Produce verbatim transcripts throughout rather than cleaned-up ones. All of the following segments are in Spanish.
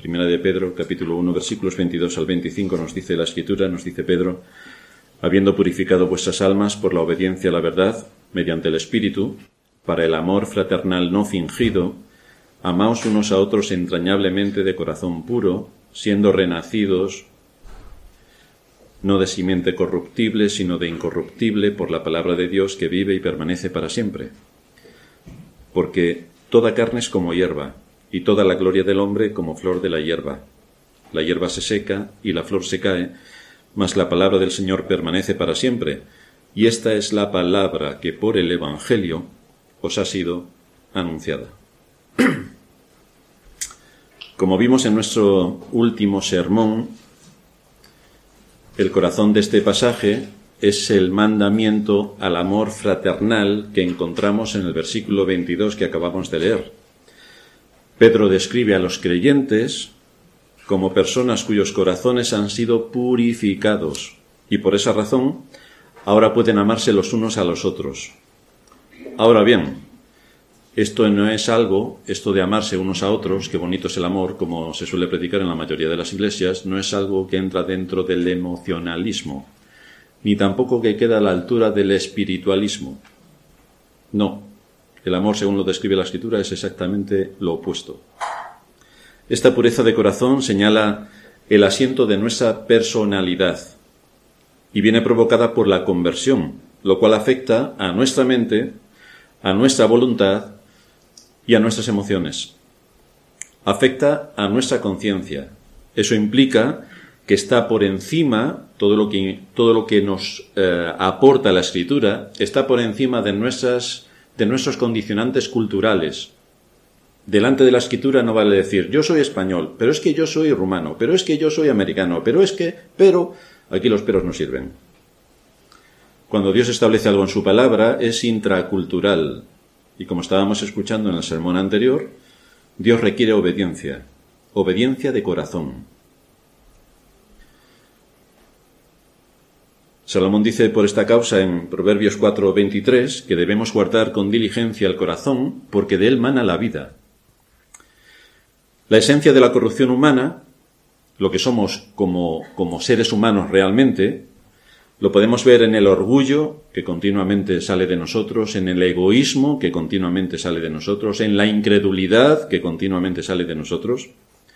Primera de Pedro, capítulo uno, versículos veintidós al veinticinco, nos dice la Escritura, nos dice Pedro: habiendo purificado vuestras almas por la obediencia a la verdad, mediante el Espíritu, para el amor fraternal no fingido, amaos unos a otros entrañablemente de corazón puro, siendo renacidos no de simiente corruptible, sino de incorruptible, por la palabra de Dios que vive y permanece para siempre. Porque toda carne es como hierba, y toda la gloria del hombre como flor de la hierba. La hierba se seca y la flor se cae, mas la palabra del Señor permanece para siempre. Y esta es la palabra que por el Evangelio os ha sido anunciada. Como vimos en nuestro último sermón, el corazón de este pasaje es el mandamiento al amor fraternal que encontramos en el versículo veintidós que acabamos de leer. Pedro describe a los creyentes como personas cuyos corazones han sido purificados y por esa razón ahora pueden amarse los unos a los otros. Ahora bien, esto no es algo, esto de amarse unos a otros, qué bonito es el amor, como se suele predicar en la mayoría de las iglesias, no es algo que entra dentro del emocionalismo, ni tampoco que queda a la altura del espiritualismo. No, el amor, según lo describe la Escritura, es exactamente lo opuesto. Esta pureza de corazón señala el asiento de nuestra personalidad y viene provocada por la conversión, lo cual afecta a nuestra mente, a nuestra voluntad y a nuestras emociones. Afecta a nuestra conciencia. Eso implica que está por encima, todo lo que, todo lo que nos eh, aporta la Escritura, está por encima de, nuestras, de nuestros condicionantes culturales. Delante de la Escritura no vale decir, yo soy español, pero es que yo soy rumano, pero es que yo soy americano, pero es que, pero, aquí los peros no sirven. Cuando Dios establece algo en su palabra, es intracultural. Y como estábamos escuchando en el sermón anterior, Dios requiere obediencia, obediencia de corazón. Salomón dice por esta causa en Proverbios cuatro veintitrés que debemos guardar con diligencia el corazón porque de él mana la vida. La esencia de la corrupción humana, lo que somos como, como seres humanos realmente, lo podemos ver en el orgullo que continuamente sale de nosotros, en el egoísmo que continuamente sale de nosotros, en la incredulidad que continuamente sale de nosotros.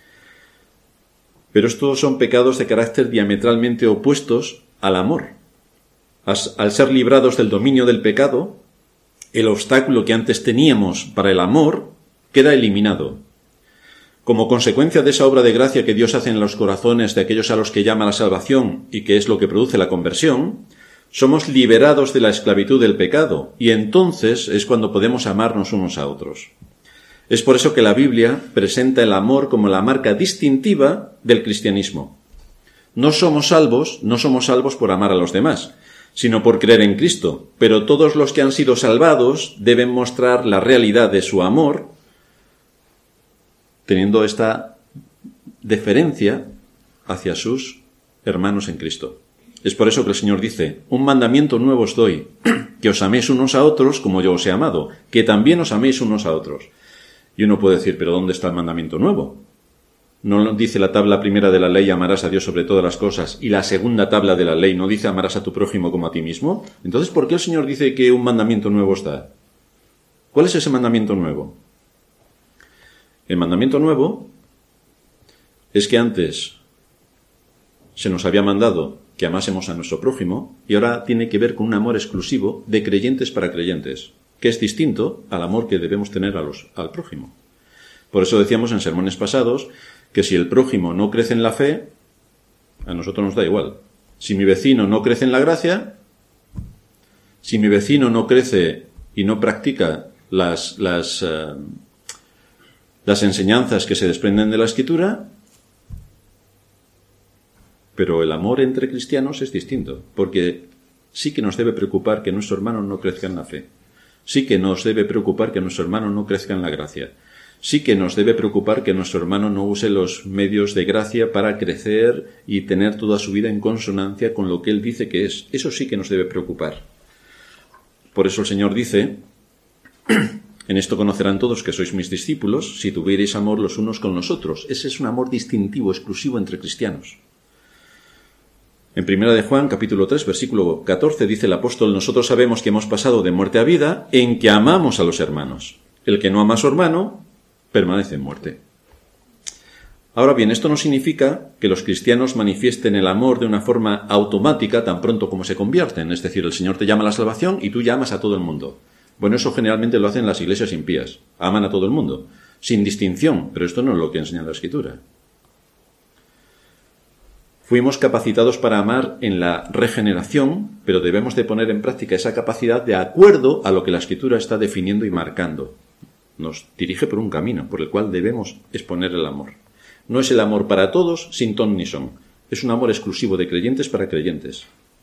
Pero estos son pecados de carácter diametralmente opuestos al amor. Al ser librados del dominio del pecado, el obstáculo que antes teníamos para el amor queda eliminado. Como consecuencia de esa obra de gracia que Dios hace en los corazones de aquellos a los que llama la salvación y que es lo que produce la conversión, somos liberados de la esclavitud del pecado y entonces es cuando podemos amarnos unos a otros. Es por eso que la Biblia presenta el amor como la marca distintiva del cristianismo. No somos salvos, no somos salvos por amar a los demás, sino por creer en Cristo, pero todos los que han sido salvados deben mostrar la realidad de su amor teniendo esta deferencia hacia sus hermanos en Cristo. Es por eso que el Señor dice, un mandamiento nuevo os doy, que os améis unos a otros como yo os he amado, que también os améis unos a otros. Y uno puede decir, ¿pero dónde está el mandamiento nuevo? ¿No dice la tabla primera de la ley, amarás a Dios sobre todas las cosas, y la segunda tabla de la ley no dice, amarás a tu prójimo como a ti mismo? Entonces, ¿por qué el Señor dice que un mandamiento nuevo está? ¿Cuál es ese mandamiento nuevo? El mandamiento nuevo es que antes se nos había mandado que amásemos a nuestro prójimo y ahora tiene que ver con un amor exclusivo de creyentes para creyentes, que es distinto al amor que debemos tener a los, al prójimo. Por eso decíamos en sermones pasados que si el prójimo no crece en la fe, a nosotros nos da igual. Si mi vecino no crece en la gracia, si mi vecino no crece y no practica las... las uh, las enseñanzas que se desprenden de la Escritura, pero el amor entre cristianos es distinto, porque sí que nos debe preocupar que nuestro hermano no crezca en la fe, sí que nos debe preocupar que nuestro hermano no crezca en la gracia, sí que nos debe preocupar que nuestro hermano no use los medios de gracia para crecer y tener toda su vida en consonancia con lo que él dice que es. Eso sí que nos debe preocupar. Por eso el Señor dice En esto conocerán todos que sois mis discípulos, si tuvierais amor los unos con los otros. Ese es un amor distintivo, exclusivo entre cristianos. En primera de Juan, capítulo tres, versículo catorce, dice el apóstol: nosotros sabemos que hemos pasado de muerte a vida en que amamos a los hermanos. El que no ama a su hermano, permanece en muerte. Ahora bien, esto no significa que los cristianos manifiesten el amor de una forma automática tan pronto como se convierten. Es decir, el Señor te llama a la salvación y tú llamas a todo el mundo. Bueno, eso generalmente lo hacen las iglesias impías. Aman a todo el mundo, sin distinción, pero esto no es lo que enseña la Escritura. Fuimos capacitados para amar en la regeneración, pero debemos de poner en práctica esa capacidad de acuerdo a lo que la Escritura está definiendo y marcando. Nos dirige por un camino por el cual debemos exponer el amor. No es el amor para todos, sin ton ni son. Es un amor exclusivo de creyentes para creyentes.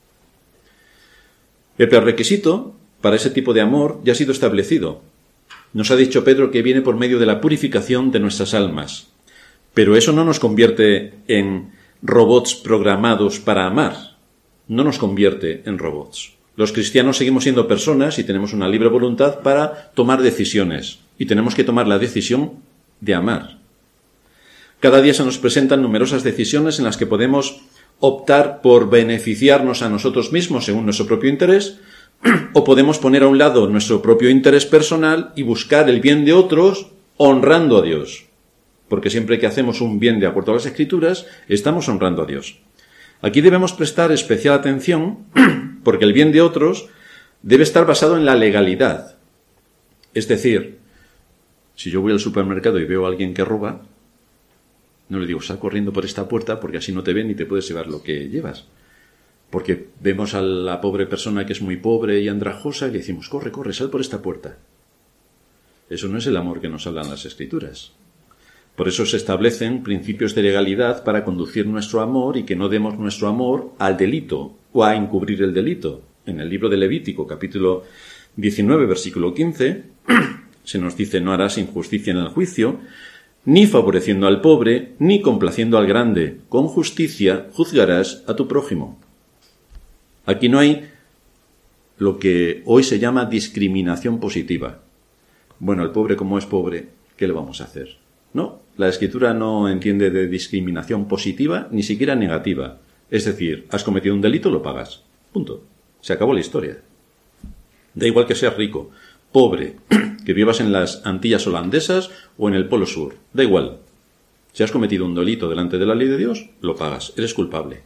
El prerequisito para ese tipo de amor ya ha sido establecido. Nos ha dicho Pedro que viene por medio de la purificación de nuestras almas. Pero eso no nos convierte en robots programados para amar. No nos convierte en robots. Los cristianos seguimos siendo personas y tenemos una libre voluntad para tomar decisiones. Y tenemos que tomar la decisión de amar. Cada día se nos presentan numerosas decisiones en las que podemos optar por beneficiarnos a nosotros mismos según nuestro propio interés, o podemos poner a un lado nuestro propio interés personal y buscar el bien de otros honrando a Dios. Porque siempre que hacemos un bien de acuerdo a las Escrituras, estamos honrando a Dios. Aquí debemos prestar especial atención porque el bien de otros debe estar basado en la legalidad. Es decir, si yo voy al supermercado y veo a alguien que roba, no le digo, sal corriendo por esta puerta porque así no te ven y te puedes llevar lo que llevas. Porque vemos a la pobre persona que es muy pobre y andrajosa y le decimos, corre, corre, sal por esta puerta. Eso no es el amor que nos hablan las Escrituras. Por eso se establecen principios de legalidad para conducir nuestro amor y que no demos nuestro amor al delito o a encubrir el delito. En el libro de Levítico, capítulo diecinueve, versículo quince, se nos dice, no harás injusticia en el juicio, ni favoreciendo al pobre, ni complaciendo al grande. Con justicia juzgarás a tu prójimo. Aquí no hay lo que hoy se llama discriminación positiva. Bueno, el pobre como es pobre, ¿qué le vamos a hacer? No, la Escritura no entiende de discriminación positiva ni siquiera negativa. Es decir, has cometido un delito, lo pagas. Punto. Se acabó la historia. Da igual que seas rico, pobre, que vivas en las Antillas holandesas o en el Polo Sur. Da igual. Si has cometido un delito delante de la ley de Dios, lo pagas. Eres culpable.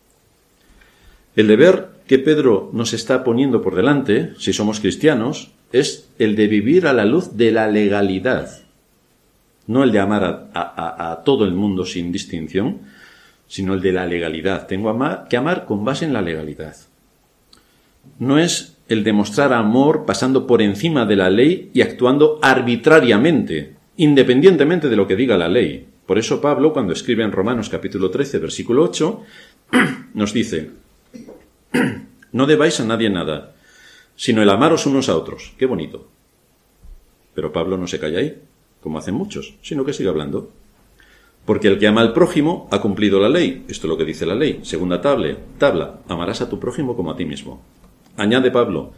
El deber que Pedro nos está poniendo por delante, si somos cristianos, es el de vivir a la luz de la legalidad. No el de amar a, a, a todo el mundo sin distinción, sino el de la legalidad. Tengo amar, que amar con base en la legalidad. No es el demostrar amor pasando por encima de la ley y actuando arbitrariamente, independientemente de lo que diga la ley. Por eso Pablo, cuando escribe en Romanos capítulo trece, versículo ocho, nos dice, no debáis a nadie nada, sino el amaros unos a otros. Qué bonito. Pero Pablo no se calla ahí, como hacen muchos, sino que sigue hablando. Porque el que ama al prójimo ha cumplido la ley. Esto es lo que dice la ley. Segunda tabla, tabla, amarás a tu prójimo como a ti mismo. Añade Pablo,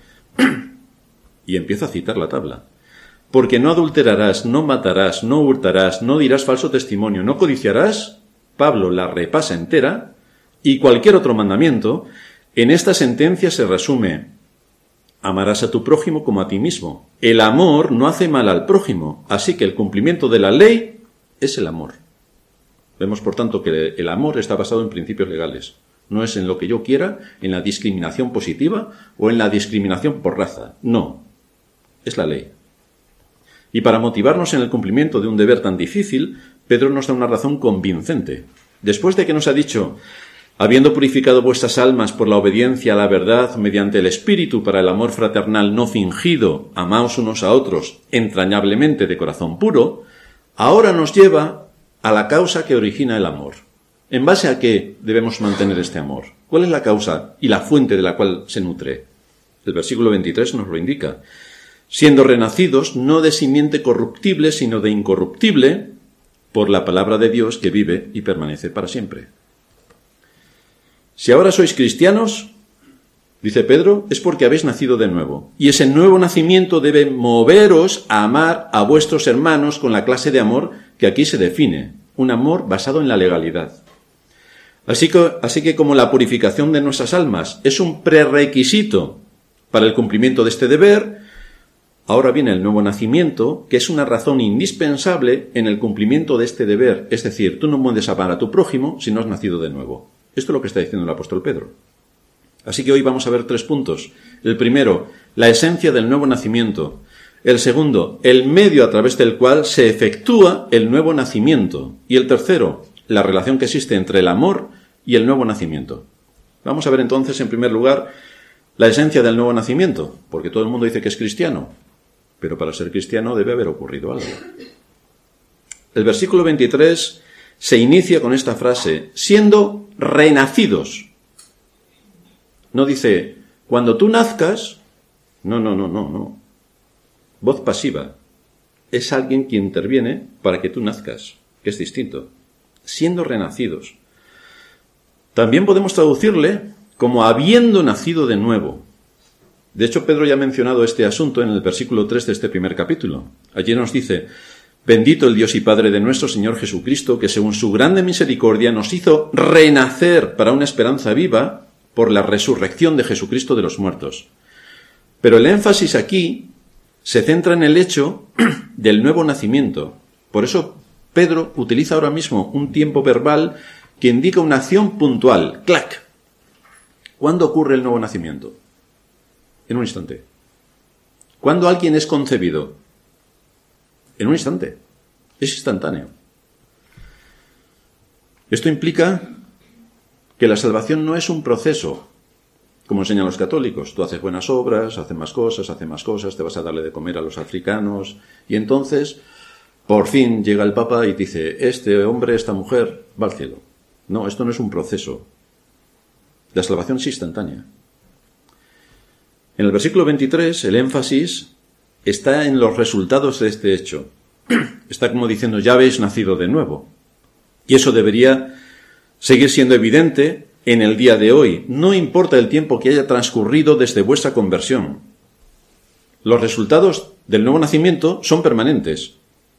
y empieza a citar la tabla. Porque no adulterarás, no matarás, no hurtarás, no dirás falso testimonio, no codiciarás. Pablo la repasa entera, y cualquier otro mandamiento. En esta sentencia se resume, amarás a tu prójimo como a ti mismo. El amor no hace mal al prójimo, así que el cumplimiento de la ley es el amor. Vemos, por tanto, que el amor está basado en principios legales. No es en lo que yo quiera, en la discriminación positiva o en la discriminación por raza. No, es la ley. Y para motivarnos en el cumplimiento de un deber tan difícil, Pedro nos da una razón convincente. Después de que nos ha dicho, habiendo purificado vuestras almas por la obediencia a la verdad mediante el Espíritu para el amor fraternal no fingido, amaos unos a otros entrañablemente de corazón puro, ahora nos lleva a la causa que origina el amor. ¿En base a qué debemos mantener este amor? ¿Cuál es la causa y la fuente de la cual se nutre? El versículo veintitrés nos lo indica. Siendo renacidos no de simiente corruptible, sino de incorruptible, por la palabra de Dios que vive y permanece para siempre. Si ahora sois cristianos, Dice Pedro, es porque habéis nacido de nuevo. Y ese nuevo nacimiento debe moveros a amar a vuestros hermanos con la clase de amor que aquí se define. Un amor basado en la legalidad. Así que, así que como la purificación de nuestras almas es un prerequisito para el cumplimiento de este deber, ahora viene el nuevo nacimiento, que es una razón indispensable en el cumplimiento de este deber. Es decir, tú no puedes amar a tu prójimo si no has nacido de nuevo. Esto es lo que está diciendo el apóstol Pedro. Así que hoy vamos a ver tres puntos. El primero, la esencia del nuevo nacimiento. El segundo, el medio a través del cual se efectúa el nuevo nacimiento. Y el tercero, la relación que existe entre el amor y el nuevo nacimiento. Vamos a ver entonces, en primer lugar, la esencia del nuevo nacimiento, porque todo el mundo dice que es cristiano, pero para ser cristiano debe haber ocurrido algo. El versículo veintitrés se inicia con esta frase, siendo renacidos. No dice, cuando tú nazcas, no, no, no, no, no. Voz pasiva. Es alguien quien interviene para que tú nazcas, que es distinto. Siendo renacidos. También podemos traducirle como habiendo nacido de nuevo. De hecho, Pedro ya ha mencionado este asunto en el versículo tres de este primer capítulo. Allí nos dice, bendito el Dios y Padre de nuestro Señor Jesucristo, que según su grande misericordia nos hizo renacer para una esperanza viva por la resurrección de Jesucristo de los muertos. Pero el énfasis aquí se centra en el hecho del nuevo nacimiento. Por eso Pedro utiliza ahora mismo un tiempo verbal que indica una acción puntual. ¡Clac! ¿Cuándo ocurre el nuevo nacimiento? En un instante. ¿Cuándo alguien es concebido? En un instante. Es instantáneo. Esto implica que la salvación no es un proceso, como enseñan los católicos. Tú haces buenas obras, haces más cosas, haces más cosas, te vas a darle de comer a los africanos, y entonces, por fin, llega el Papa y dice, este hombre, esta mujer, va al cielo. No, esto no es un proceso. La salvación es instantánea. En el versículo veintitrés, el énfasis está en los resultados de este hecho. Está como diciendo, ya habéis nacido de nuevo. Y eso debería seguir siendo evidente en el día de hoy. No importa el tiempo que haya transcurrido desde vuestra conversión. Los resultados del nuevo nacimiento son permanentes.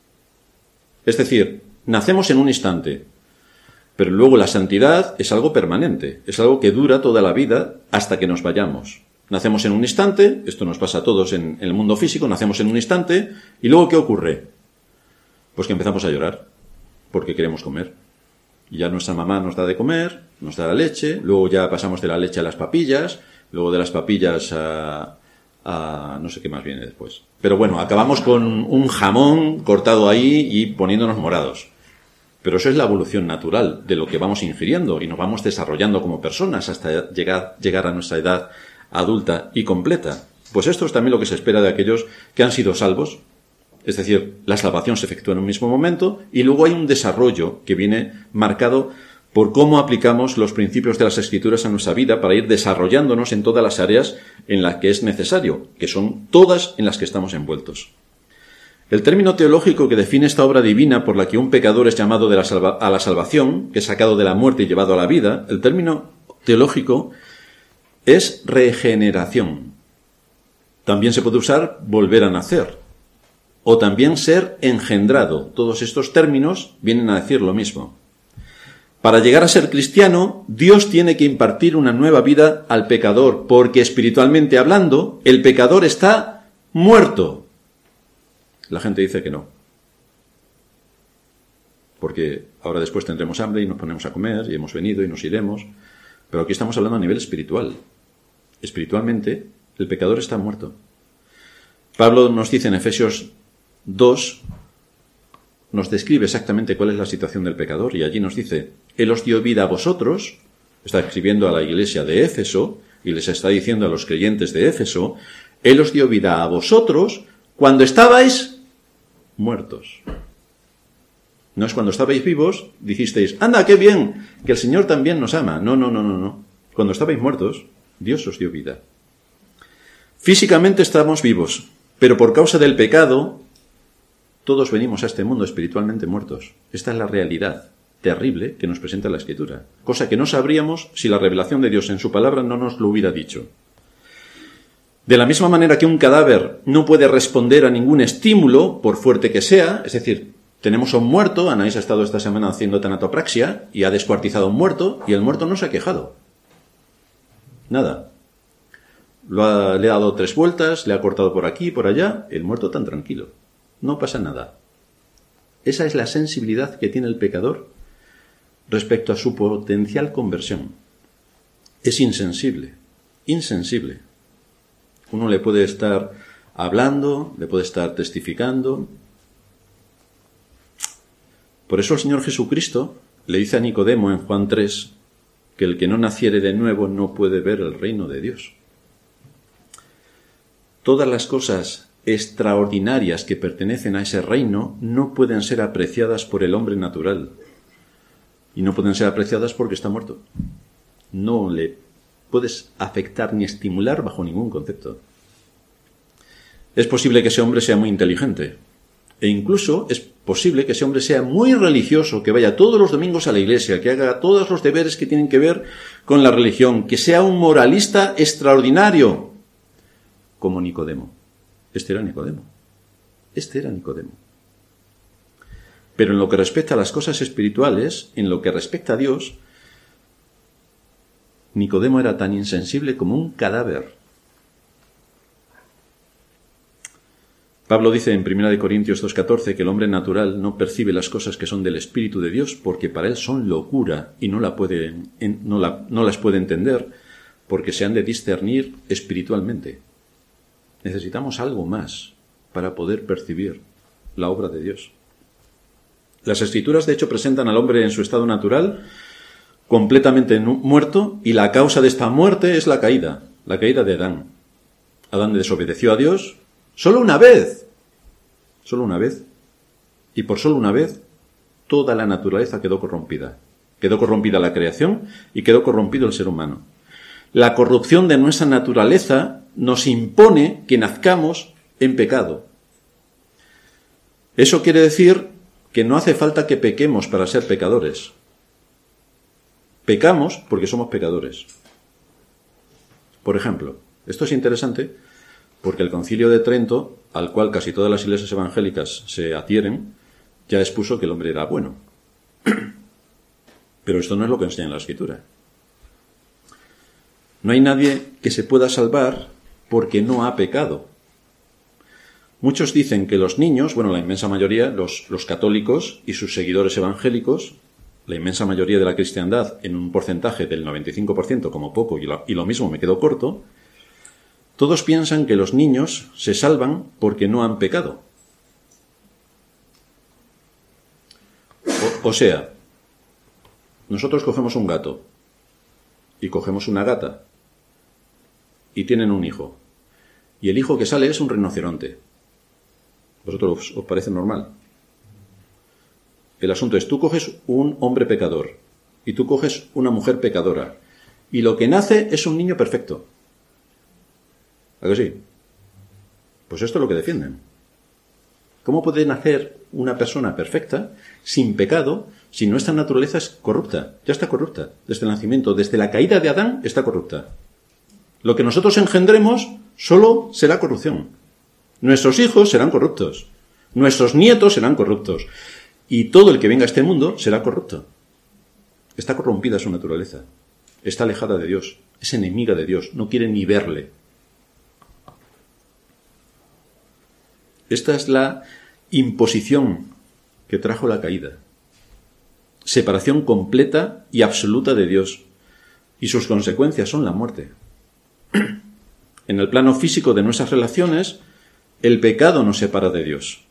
Es decir, nacemos en un instante, pero luego la santidad es algo permanente, es algo que dura toda la vida hasta que nos vayamos. Nacemos en un instante, esto nos pasa a todos en el mundo físico, nacemos en un instante, y luego ¿qué ocurre? Pues que empezamos a llorar, porque queremos comer. Y ya nuestra mamá nos da de comer, nos da la leche, luego ya pasamos de la leche a las papillas, luego de las papillas a, a no sé qué más viene después. Pero bueno, acabamos con un jamón cortado ahí y poniéndonos morados. Pero eso es la evolución natural de lo que vamos ingiriendo y nos vamos desarrollando como personas hasta llegar, llegar a nuestra edad adulta y completa. Pues esto es también lo que se espera de aquellos que han sido salvos. Es decir, la salvación se efectúa en un mismo momento y luego hay un desarrollo que viene marcado por cómo aplicamos los principios de las Escrituras a nuestra vida para ir desarrollándonos en todas las áreas en las que es necesario, que son todas en las que estamos envueltos. El término teológico que define esta obra divina por la que un pecador es llamado de la salva- a la salvación, que es sacado de la muerte y llevado a la vida, el término teológico es regeneración. También se puede usar volver a nacer. O también ser engendrado. Todos estos términos vienen a decir lo mismo. Para llegar a ser cristiano, Dios tiene que impartir una nueva vida al pecador, porque espiritualmente hablando, el pecador está muerto. La gente dice que no. Porque ahora después tendremos hambre y nos ponemos a comer, y hemos venido y nos iremos. Pero aquí estamos hablando a nivel espiritual. Espiritualmente, el pecador está muerto. Pablo nos dice en Efesios dos, nos describe exactamente cuál es la situación del pecador, y allí nos dice, Él os dio vida a vosotros, está escribiendo a la iglesia de Éfeso, y les está diciendo a los creyentes de Éfeso, Él os dio vida a vosotros cuando estabais muertos. No es cuando estabais vivos, dijisteis, anda, qué bien, que el Señor también nos ama. No, no, no, no, no. Cuando estabais muertos, Dios os dio vida. Físicamente estamos vivos, pero por causa del pecado, todos venimos a este mundo espiritualmente muertos. Esta es la realidad terrible que nos presenta la Escritura. Cosa que no sabríamos si la revelación de Dios en su palabra no nos lo hubiera dicho. De la misma manera que un cadáver no puede responder a ningún estímulo, por fuerte que sea, es decir, tenemos a un muerto, Anaís ha estado esta semana haciendo tanatopraxia y ha descuartizado a un muerto y el muerto no se ha quejado. Nada. Lo ha, le ha dado tres vueltas, le ha cortado por aquí, por allá, el muerto tan tranquilo. No pasa nada. Esa es la sensibilidad que tiene el pecador respecto a su potencial conversión. Es insensible, insensible. Uno le puede estar hablando, le puede estar testificando. Por eso el Señor Jesucristo le dice a Nicodemo en Juan tres que el que no naciere de nuevo no puede ver el reino de Dios. Todas las cosas extraordinarias que pertenecen a ese reino no pueden ser apreciadas por el hombre natural. Y no pueden ser apreciadas porque está muerto. No le puedes afectar ni estimular bajo ningún concepto. Es posible que ese hombre sea muy inteligente. E incluso es posible que ese hombre sea muy religioso, que vaya todos los domingos a la iglesia, que haga todos los deberes que tienen que ver con la religión, que sea un moralista extraordinario, como Nicodemo. Este era Nicodemo. Este era Nicodemo. Pero en lo que respecta a las cosas espirituales, en lo que respecta a Dios, Nicodemo era tan insensible como un cadáver. Pablo dice en primera de Corintios dos catorce que el hombre natural no percibe las cosas que son del Espíritu de Dios porque para él son locura y no, la puede, no, la, no las puede entender porque se han de discernir espiritualmente. Necesitamos algo más para poder percibir la obra de Dios. Las Escrituras, de hecho, presentan al hombre en su estado natural completamente muerto y la causa de esta muerte es la caída, la caída de Adán. Adán desobedeció a Dios solo una vez, solo una vez, y por solo una vez toda la naturaleza quedó corrompida. Quedó corrompida la creación y quedó corrompido el ser humano. La corrupción de nuestra naturaleza nos impone que nazcamos en pecado. Eso quiere decir que no hace falta que pequemos para ser pecadores. Pecamos porque somos pecadores. Por ejemplo, esto es interesante porque el Concilio de Trento, al cual casi todas las iglesias evangélicas se adhieren, ya expuso que el hombre era bueno. Pero esto no es lo que enseña en la Escritura. No hay nadie que se pueda salvar porque no ha pecado. Muchos dicen que los niños, bueno, la inmensa mayoría, los, los católicos y sus seguidores evangélicos, la inmensa mayoría de la cristiandad, en un porcentaje del noventa y cinco por ciento como poco, y lo, y lo mismo me quedo corto, todos piensan que los niños se salvan porque no han pecado. O, o sea, nosotros cogemos un gato y cogemos una gata y tienen un hijo. Y el hijo que sale es un rinoceronte. ¿Vosotros os, os parece normal? El asunto es, tú coges un hombre pecador y tú coges una mujer pecadora y lo que nace es un niño perfecto. ¿A que sí? Pues esto es lo que defienden. ¿Cómo puede nacer una persona perfecta, sin pecado, si nuestra naturaleza es corrupta? Ya está corrupta. Desde el nacimiento, desde la caída de Adán, está corrupta. Lo que nosotros engendremos solo será corrupción. Nuestros hijos serán corruptos. Nuestros nietos serán corruptos. Y todo el que venga a este mundo será corrupto. Está corrompida su naturaleza. Está alejada de Dios. Es enemiga de Dios. No quiere ni verle. Esta es la imposición que trajo la caída. Separación completa y absoluta de Dios. Y sus consecuencias son la muerte. En el plano físico de nuestras relaciones, el pecado nos separa de Dios.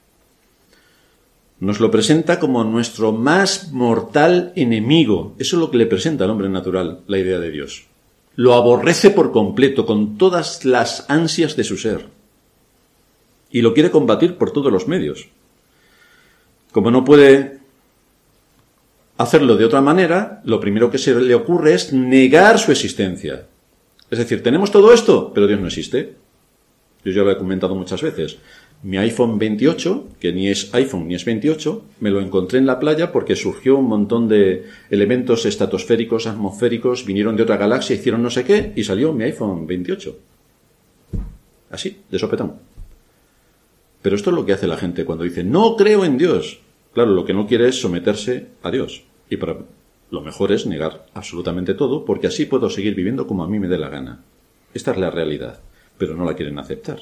Nos lo presenta como nuestro más mortal enemigo. Eso es lo que le presenta al hombre natural, la idea de Dios. Lo aborrece por completo, con todas las ansias de su ser. Y lo quiere combatir por todos los medios. Como no puede hacerlo de otra manera, lo primero que se le ocurre es negar su existencia. Es decir, tenemos todo esto, pero Dios no existe. Yo ya lo he comentado muchas veces. Mi iPhone veintiocho, que ni es iPhone ni es veintiocho, me lo encontré en la playa porque surgió un montón de elementos estratosféricos, atmosféricos, vinieron de otra galaxia, hicieron no sé qué, y salió mi iPhone veintiocho. así, de sopetón. Pero esto es lo que hace la gente cuando dice, no creo en Dios. Claro, lo que no quiere es someterse a Dios. Y para, lo mejor es negar absolutamente todo, porque así puedo seguir viviendo como a mí me dé la gana. Esta es la realidad, pero no la quieren aceptar.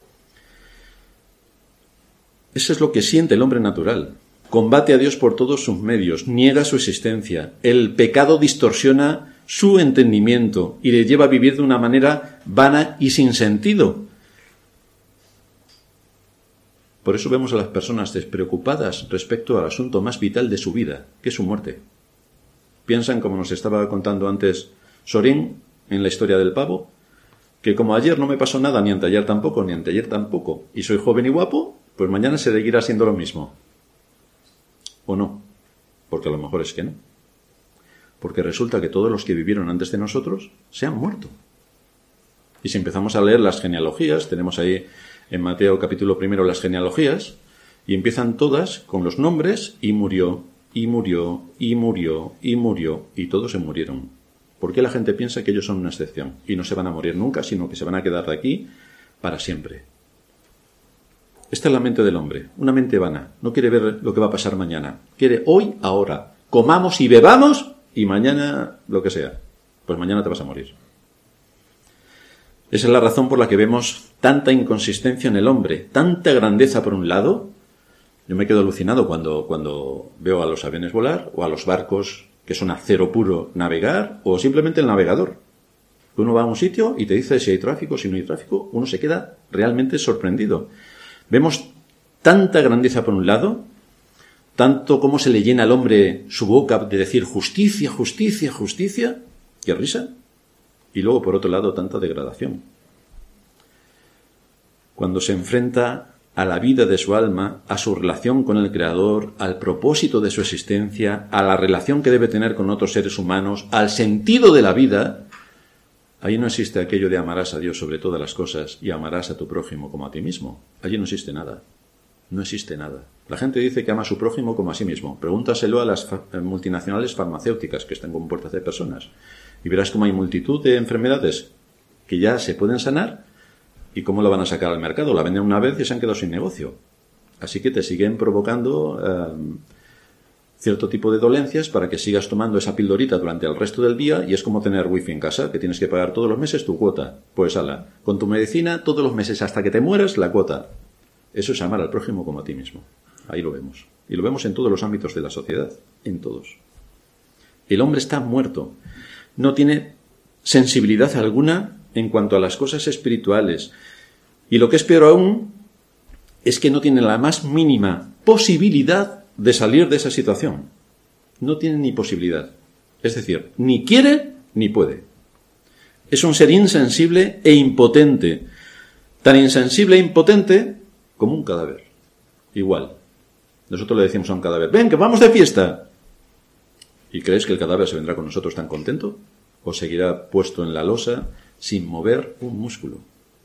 Eso es lo que siente el hombre natural. Combate a Dios por todos sus medios, niega su existencia. El pecado distorsiona su entendimiento y le lleva a vivir de una manera vana y sin sentido. Por eso vemos a las personas despreocupadas respecto al asunto más vital de su vida, que es su muerte. Piensan, como nos estaba contando antes Sorín, en la historia del pavo, que como ayer no me pasó nada, ni anteayer tampoco, ni anteayer tampoco, y soy joven y guapo, pues mañana seguirá siendo lo mismo. ¿O no? Porque a lo mejor es que no. Porque resulta que todos los que vivieron antes de nosotros se han muerto. Y si empezamos a leer las genealogías, tenemos ahí en Mateo capítulo primero las genealogías, y empiezan todas con los nombres, y murió, y murió, y murió, y murió, y todos se murieron. ¿Por qué la gente piensa que ellos son una excepción? Y no se van a morir nunca, sino que se van a quedar de aquí para siempre. Esta es la mente del hombre, una mente vana. No quiere ver lo que va a pasar mañana. Quiere hoy, ahora. Comamos y bebamos, y mañana lo que sea. Pues mañana te vas a morir. Esa es la razón por la que vemos tanta inconsistencia en el hombre, tanta grandeza por un lado. Yo me quedo alucinado cuando, cuando veo a los aviones volar, o a los barcos que son acero puro navegar, o simplemente el navegador. Uno va a un sitio y te dice si hay tráfico, si no hay tráfico, uno se queda realmente sorprendido. Vemos tanta grandeza por un lado, tanto como se le llena al hombre su boca de decir justicia, justicia, justicia, qué risa. Y luego, por otro lado, tanta degradación. Cuando se enfrenta a la vida de su alma, a su relación con el Creador, al propósito de su existencia, a la relación que debe tener con otros seres humanos, al sentido de la vida, allí no existe aquello de amarás a Dios sobre todas las cosas y amarás a tu prójimo como a ti mismo. Allí no existe nada. No existe nada. La gente dice que ama a su prójimo como a sí mismo. Pregúntaselo a las multinacionales farmacéuticas que están compuestas de personas. Y verás cómo hay multitud de enfermedades que ya se pueden sanar y cómo la van a sacar al mercado. La venden una vez y se han quedado sin negocio. Así que te siguen provocando eh, cierto tipo de dolencias para que sigas tomando esa pildorita durante el resto del día, y es como tener wifi en casa, que tienes que pagar todos los meses tu cuota. Pues ala, con tu medicina todos los meses hasta que te mueras la cuota. Eso es amar al prójimo como a ti mismo. Ahí lo vemos. Y lo vemos en todos los ámbitos de la sociedad. En todos. El hombre está muerto. No tiene sensibilidad alguna en cuanto a las cosas espirituales. Y lo que es peor aún es que no tiene la más mínima posibilidad de salir de esa situación. No tiene ni posibilidad. Es decir, ni quiere ni puede. Es un ser insensible e impotente. Tan insensible e impotente como un cadáver. Igual. Nosotros le decimos a un cadáver, ven, que vamos de fiesta. ¿Y crees que el cadáver se vendrá con nosotros tan contento? ¿O seguirá puesto en la losa sin mover un músculo?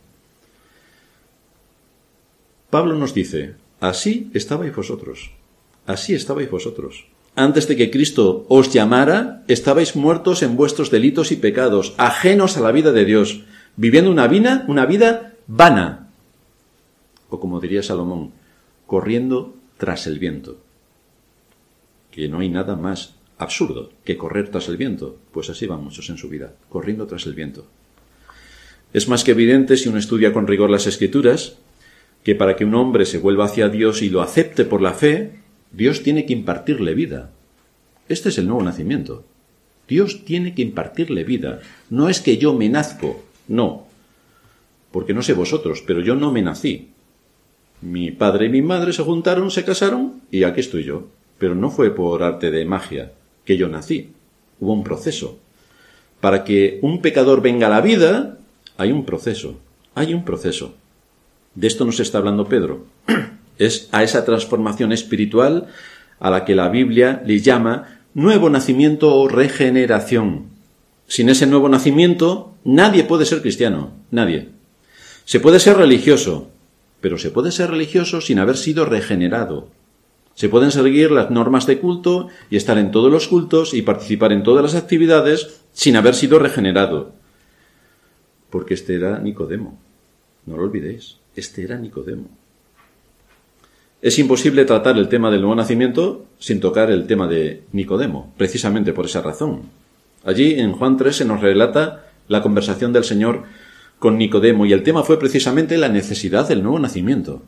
Pablo nos dice, así estabais vosotros. Así estabais vosotros. Antes de que Cristo os llamara, estabais muertos en vuestros delitos y pecados, ajenos a la vida de Dios, viviendo una vida, una vida vana. O como diría Salomón, corriendo tras el viento. Que no hay nada más absurdo que correr tras el viento. Pues así van muchos en su vida, corriendo tras el viento. Es más que evidente, si uno estudia con rigor las Escrituras, que para que un hombre se vuelva hacia Dios y lo acepte por la fe, Dios tiene que impartirle vida. Este es el nuevo nacimiento. Dios tiene que impartirle vida. No es que yo me nazco, no. Porque no sé vosotros, pero yo no me nací. Mi padre y mi madre se juntaron, se casaron y aquí estoy yo. Pero no fue por arte de magia que yo nací. Hubo un proceso. Para que un pecador venga a la vida, hay un proceso. Hay un proceso. De esto nos está hablando Pedro. Es a esa transformación espiritual a la que la Biblia le llama nuevo nacimiento o regeneración. Sin ese nuevo nacimiento, nadie puede ser cristiano. Nadie. Se puede ser religioso, pero se puede ser religioso sin haber sido regenerado. Se pueden seguir las normas de culto y estar en todos los cultos y participar en todas las actividades sin haber sido regenerado. Porque este era Nicodemo. No lo olvidéis, este era Nicodemo. Es imposible tratar el tema del nuevo nacimiento sin tocar el tema de Nicodemo, precisamente por esa razón. Allí en Juan tres se nos relata la conversación del Señor con Nicodemo y el tema fue precisamente la necesidad del nuevo nacimiento.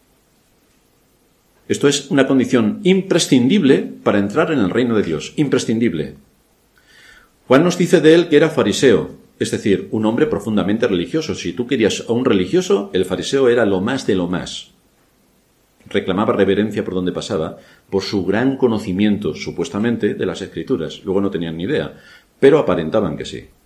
Esto es una condición imprescindible para entrar en el reino de Dios, imprescindible. Juan nos dice de él que era fariseo, es decir, un hombre profundamente religioso. Si tú querías a un religioso, el fariseo era lo más de lo más. Reclamaba reverencia por donde pasaba, por su gran conocimiento, supuestamente, de las Escrituras. Luego no tenían ni idea, pero aparentaban que sí.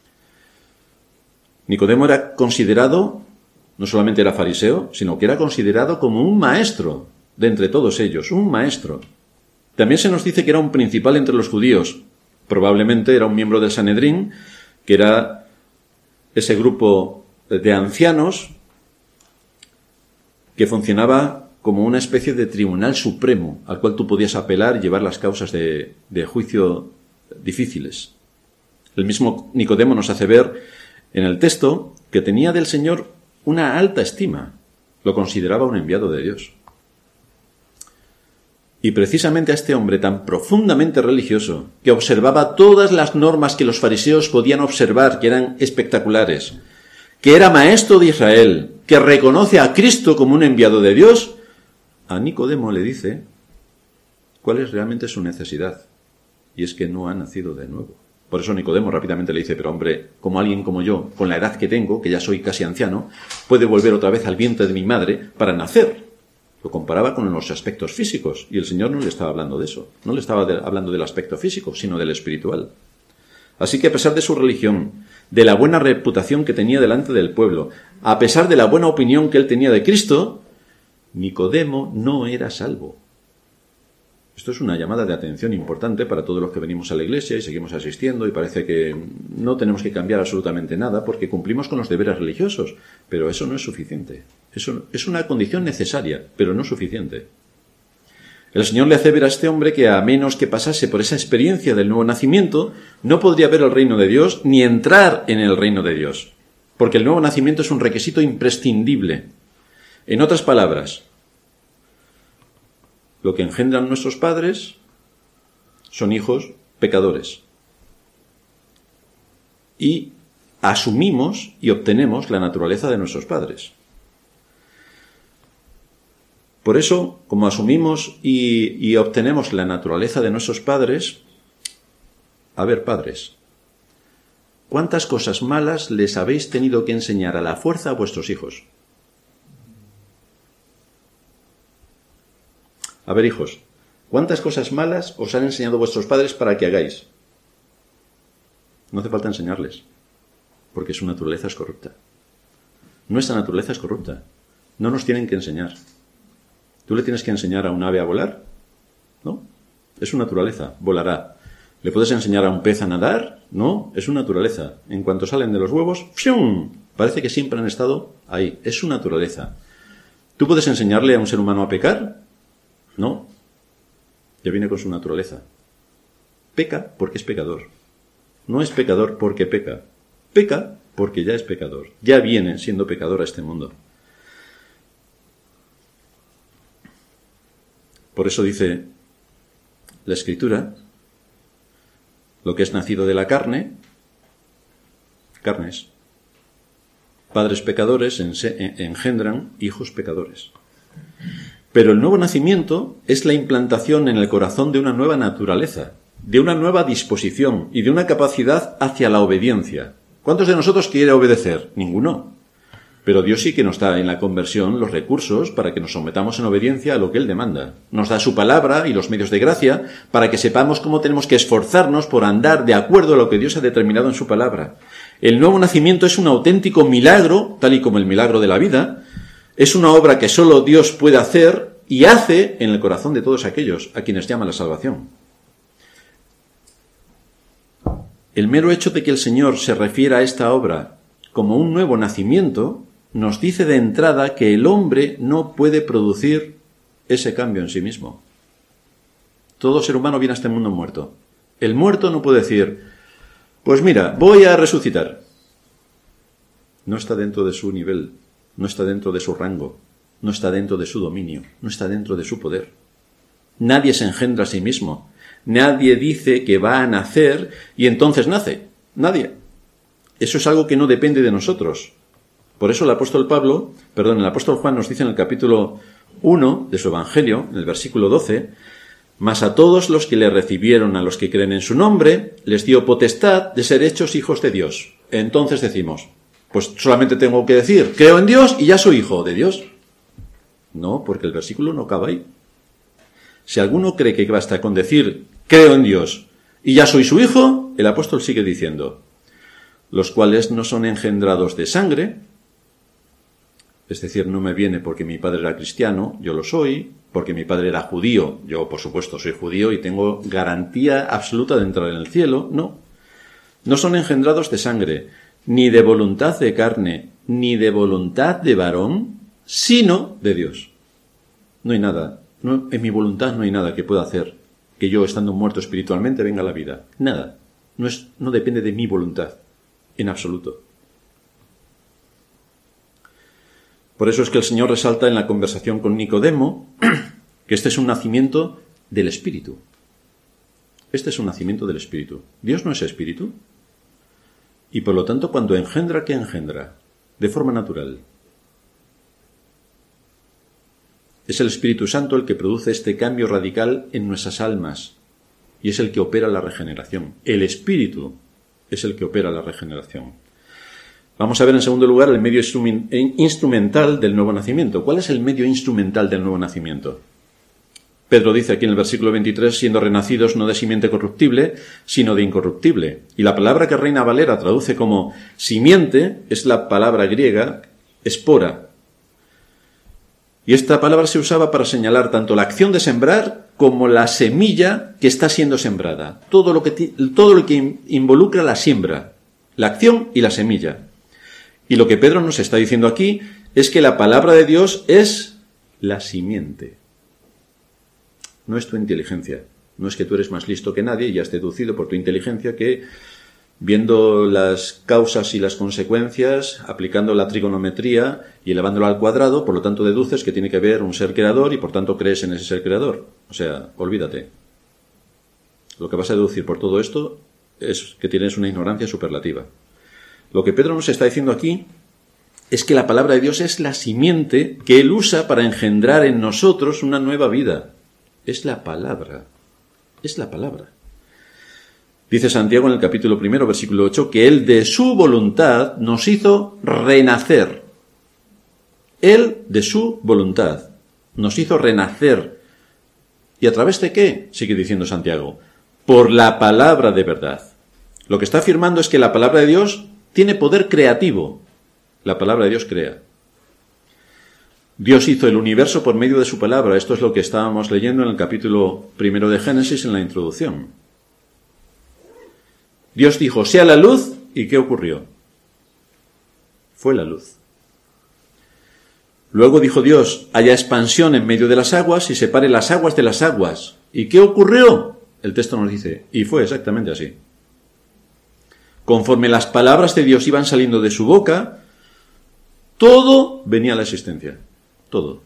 Nicodemo era considerado, no solamente era fariseo, sino que era considerado como un maestro de entre todos ellos, un maestro. También se nos dice que era un principal entre los judíos. Probablemente era un miembro del Sanedrín, que era ese grupo de ancianos que funcionaba como una especie de tribunal supremo al cual tú podías apelar y llevar las causas de, de juicio difíciles. El mismo Nicodemo nos hace ver en el texto que tenía del Señor una alta estima, lo consideraba un enviado de Dios. Y precisamente a este hombre tan profundamente religioso, que observaba todas las normas que los fariseos podían observar, que eran espectaculares, que era maestro de Israel, que reconoce a Cristo como un enviado de Dios, a Nicodemo le dice cuál es realmente su necesidad. Y es que no ha nacido de nuevo. Por eso Nicodemo rápidamente le dice, pero hombre, como alguien como yo, con la edad que tengo, que ya soy casi anciano, puede volver otra vez al vientre de mi madre para nacer. Lo comparaba con los aspectos físicos, y el Señor no le estaba hablando de eso. No le estaba de, hablando del aspecto físico, sino del espiritual. Así que a pesar de su religión, de la buena reputación que tenía delante del pueblo, a pesar de la buena opinión que él tenía de Cristo, Nicodemo no era salvo. Esto es una llamada de atención importante para todos los que venimos a la iglesia y seguimos asistiendo y parece que no tenemos que cambiar absolutamente nada porque cumplimos con los deberes religiosos, pero eso no es suficiente. Eso es una condición necesaria, pero no suficiente. El Señor le hace ver a este hombre que a menos que pasase por esa experiencia del nuevo nacimiento, no podría ver el reino de Dios ni entrar en el reino de Dios, porque el nuevo nacimiento es un requisito imprescindible. En otras palabras, lo que engendran nuestros padres son hijos pecadores. Y asumimos y obtenemos la naturaleza de nuestros padres. Por eso, como asumimos y, y obtenemos la naturaleza de nuestros padres, a ver, padres, ¿cuántas cosas malas les habéis tenido que enseñar a la fuerza a vuestros hijos? A ver, hijos, ¿cuántas cosas malas os han enseñado vuestros padres para que hagáis? No hace falta enseñarles, porque su naturaleza es corrupta. Nuestra naturaleza es corrupta. No nos tienen que enseñar. ¿Tú le tienes que enseñar a un ave a volar? ¿No? Es su naturaleza, volará. ¿Le puedes enseñar a un pez a nadar? No, es su naturaleza. En cuanto salen de los huevos, ¡fium! Parece que siempre han estado ahí. Es su naturaleza. ¿Tú puedes enseñarle a un ser humano a pecar? No, ya viene con su naturaleza. Peca porque es pecador. No es pecador porque peca. Peca porque ya es pecador. Ya viene siendo pecador a este mundo. Por eso dice la Escritura, lo que es nacido de la carne, carnes. Padres pecadores engendran hijos pecadores. Pero el nuevo nacimiento es la implantación en el corazón de una nueva naturaleza, de una nueva disposición y de una capacidad hacia la obediencia. ¿Cuántos de nosotros quiere obedecer? Ninguno. Pero Dios sí que nos da en la conversión los recursos para que nos sometamos en obediencia a lo que Él demanda. Nos da su palabra y los medios de gracia para que sepamos cómo tenemos que esforzarnos por andar de acuerdo a lo que Dios ha determinado en su palabra. El nuevo nacimiento es un auténtico milagro, tal y como el milagro de la vida. Es una obra que solo Dios puede hacer y hace en el corazón de todos aquellos a quienes llama la salvación. El mero hecho de que el Señor se refiera a esta obra como un nuevo nacimiento nos dice de entrada que el hombre no puede producir ese cambio en sí mismo. Todo ser humano viene a este mundo muerto. El muerto no puede decir, pues mira, voy a resucitar. No está dentro de su nivel no está dentro de su rango, no está dentro de su dominio, no está dentro de su poder. Nadie se engendra a sí mismo. Nadie dice que va a nacer y entonces nace. Nadie. Eso es algo que no depende de nosotros. Por eso el apóstol Pablo, perdón, el apóstol Juan nos dice en el capítulo uno de su Evangelio, en el versículo doce, mas a todos los que le recibieron, a los que creen en su nombre, les dio potestad de ser hechos hijos de Dios. Entonces decimos, pues solamente tengo que decir, creo en Dios y ya soy hijo de Dios. No, porque el versículo no acaba ahí. Si alguno cree que basta con decir, creo en Dios y ya soy su hijo, el apóstol sigue diciendo, los cuales no son engendrados de sangre, es decir, no me viene porque mi padre era cristiano, yo lo soy, porque mi padre era judío, yo por supuesto soy judío y tengo garantía absoluta de entrar en el cielo, no. No son engendrados de sangre, ni de voluntad de carne, ni de voluntad de varón, sino de Dios. No hay nada, no, en mi voluntad no hay nada que pueda hacer que yo, estando muerto espiritualmente, venga a la vida. Nada. No, es, no depende de mi voluntad, en absoluto. Por eso es que el Señor resalta en la conversación con Nicodemo que este es un nacimiento del Espíritu. Este es un nacimiento del Espíritu. Dios no es Espíritu. Y por lo tanto, cuando engendra, ¿qué engendra? De forma natural. Es el Espíritu Santo el que produce este cambio radical en nuestras almas. Y es el que opera la regeneración. El Espíritu es el que opera la regeneración. Vamos a ver en segundo lugar el medio instrumental del nuevo nacimiento. ¿Cuál es el medio instrumental del nuevo nacimiento? Pedro dice aquí en el versículo veintitrés, siendo renacidos no de simiente corruptible, sino de incorruptible. Y la palabra que Reina Valera traduce como simiente es la palabra griega espora. Y esta palabra se usaba para señalar tanto la acción de sembrar como la semilla que está siendo sembrada. Todo lo que, todo lo que involucra la siembra, la acción y la semilla. Y lo que Pedro nos está diciendo aquí es que la palabra de Dios es la simiente. No es tu inteligencia. No es que tú eres más listo que nadie y has deducido por tu inteligencia que, viendo las causas y las consecuencias, aplicando la trigonometría y elevándolo al cuadrado, por lo tanto deduces que tiene que haber un ser creador y por tanto crees en ese ser creador. O sea, olvídate. Lo que vas a deducir por todo esto es que tienes una ignorancia superlativa. Lo que Pedro nos está diciendo aquí es que la palabra de Dios es la simiente que Él usa para engendrar en nosotros una nueva vida. Es la palabra. Es la palabra. Dice Santiago en el capítulo primero, versículo ocho, que Él de su voluntad nos hizo renacer. Él de su voluntad nos hizo renacer. ¿Y a través de qué? Sigue diciendo Santiago. Por la palabra de verdad. Lo que está afirmando es que la palabra de Dios tiene poder creativo. La palabra de Dios crea. Dios hizo el universo por medio de su palabra. Esto es lo que estábamos leyendo en el capítulo primero de Génesis en la introducción. Dios dijo, sea la luz, ¿y qué ocurrió? Fue la luz. Luego dijo Dios, haya expansión en medio de las aguas y separe las aguas de las aguas. ¿Y qué ocurrió? El texto nos dice, y fue exactamente así. Conforme las palabras de Dios iban saliendo de su boca, todo venía a la existencia. Todo.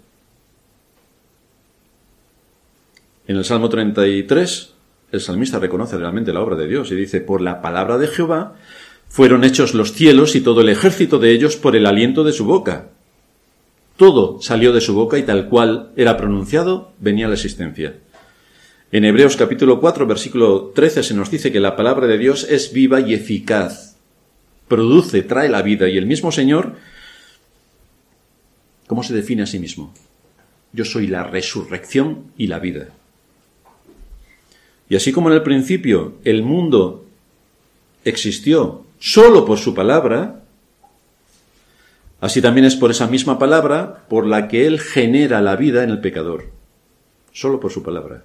En el Salmo treinta y tres, el salmista reconoce realmente la obra de Dios y dice, por la palabra de Jehová fueron hechos los cielos y todo el ejército de ellos por el aliento de su boca. Todo salió de su boca y tal cual era pronunciado, venía a la existencia. En Hebreos capítulo cuatro, versículo trece, se nos dice que la palabra de Dios es viva y eficaz. Produce, trae la vida. Y el mismo Señor, ¿cómo se define a sí mismo? Yo soy la resurrección y la vida. Y así como en el principio el mundo existió solo por su palabra, así también es por esa misma palabra por la que Él genera la vida en el pecador. Solo por su palabra.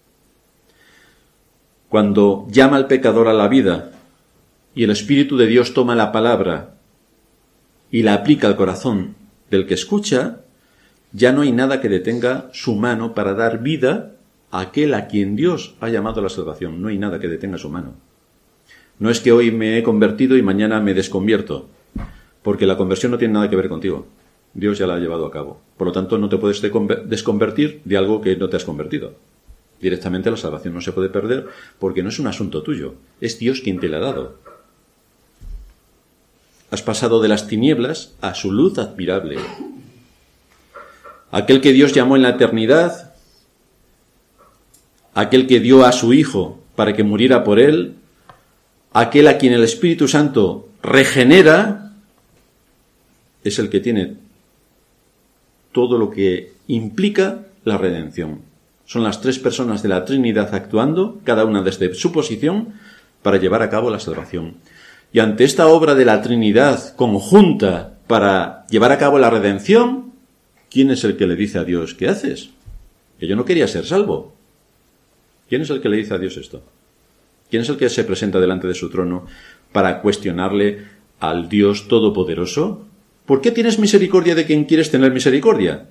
Cuando llama al pecador a la vida y el Espíritu de Dios toma la palabra y la aplica al corazón del que escucha, ya no hay nada que detenga su mano para dar vida a aquel a quien Dios ha llamado a la salvación. No hay nada que detenga su mano. No es que hoy me he convertido y mañana me desconvierto, porque la conversión no tiene nada que ver contigo. Dios ya la ha llevado a cabo. Por lo tanto, no te puedes desconvertir de algo que no te has convertido. Directamente la salvación no se puede perder porque no es un asunto tuyo. Es Dios quien te la ha dado. Has pasado de las tinieblas a su luz admirable. Aquel que Dios llamó en la eternidad, aquel que dio a su Hijo para que muriera por él, aquel a quien el Espíritu Santo regenera, es el que tiene todo lo que implica la redención. Son las tres personas de la Trinidad actuando, cada una desde su posición, para llevar a cabo la salvación. Y ante esta obra de la Trinidad conjunta para llevar a cabo la redención, ¿quién es el que le dice a Dios, ¿qué haces? Que yo no quería ser salvo. ¿Quién es el que le dice a Dios esto? ¿Quién es el que se presenta delante de su trono para cuestionarle al Dios Todopoderoso? ¿Por qué tienes misericordia de quien quieres tener misericordia?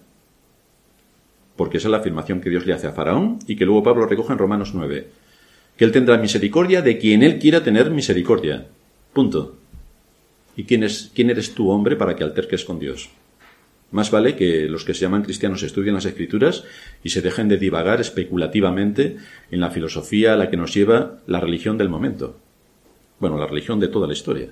Porque esa es la afirmación que Dios le hace a Faraón y que luego Pablo recoge en Romanos nueve. Que él tendrá misericordia de quien él quiera tener misericordia. Punto. ¿Y quién es, quién eres tú, hombre, para que alterques con Dios? Más vale que los que se llaman cristianos estudien las Escrituras y se dejen de divagar especulativamente en la filosofía a la que nos lleva la religión del momento. Bueno, la religión de toda la historia.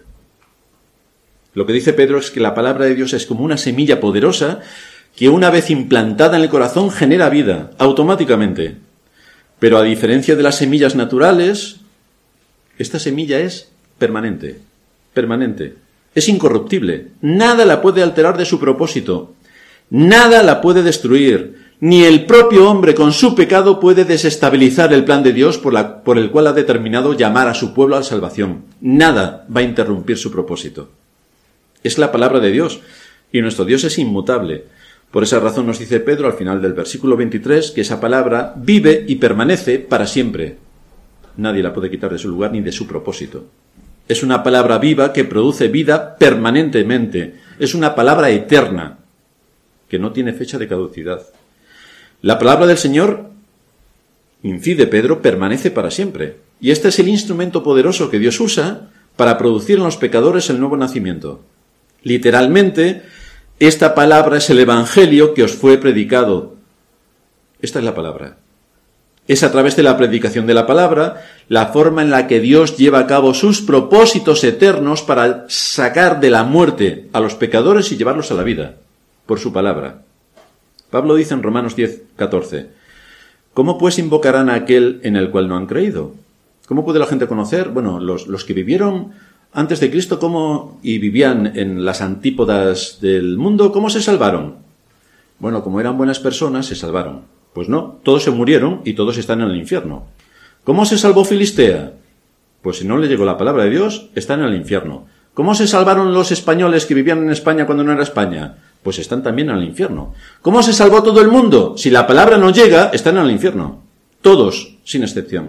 Lo que dice Pedro es que la palabra de Dios es como una semilla poderosa que una vez implantada en el corazón genera vida, automáticamente. Pero a diferencia de las semillas naturales, esta semilla es permanente, permanente. Es incorruptible. Nada la puede alterar de su propósito. Nada la puede destruir. Ni el propio hombre con su pecado puede desestabilizar el plan de Dios por, la, por el cual ha determinado llamar a su pueblo a la salvación. Nada va a interrumpir su propósito. Es la palabra de Dios. Y nuestro Dios es inmutable. Por esa razón nos dice Pedro al final del versículo veintitrés que esa palabra vive y permanece para siempre. Nadie la puede quitar de su lugar ni de su propósito. Es una palabra viva que produce vida permanentemente. Es una palabra eterna que no tiene fecha de caducidad. La palabra del Señor, incide Pedro, permanece para siempre. Y este es el instrumento poderoso que Dios usa para producir en los pecadores el nuevo nacimiento. Literalmente, esta palabra es el evangelio que os fue predicado. Esta es la palabra. Es a través de la predicación de la palabra la forma en la que Dios lleva a cabo sus propósitos eternos para sacar de la muerte a los pecadores y llevarlos a la vida, por su palabra. Pablo dice en Romanos diez, catorce, ¿cómo pues invocarán a aquel en el cual no han creído? ¿Cómo puede la gente conocer? Bueno, los, los que vivieron antes de Cristo ¿cómo, y vivían en las antípodas del mundo, ¿cómo se salvaron? Bueno, como eran buenas personas, se salvaron. Pues no, todos se murieron y todos están en el infierno. ¿Cómo se salvó Filistea? Pues si no le llegó la palabra de Dios, están en el infierno. ¿Cómo se salvaron los españoles que vivían en España cuando no era España? Pues están también en el infierno. ¿Cómo se salvó todo el mundo? Si la palabra no llega, están en el infierno. Todos, sin excepción.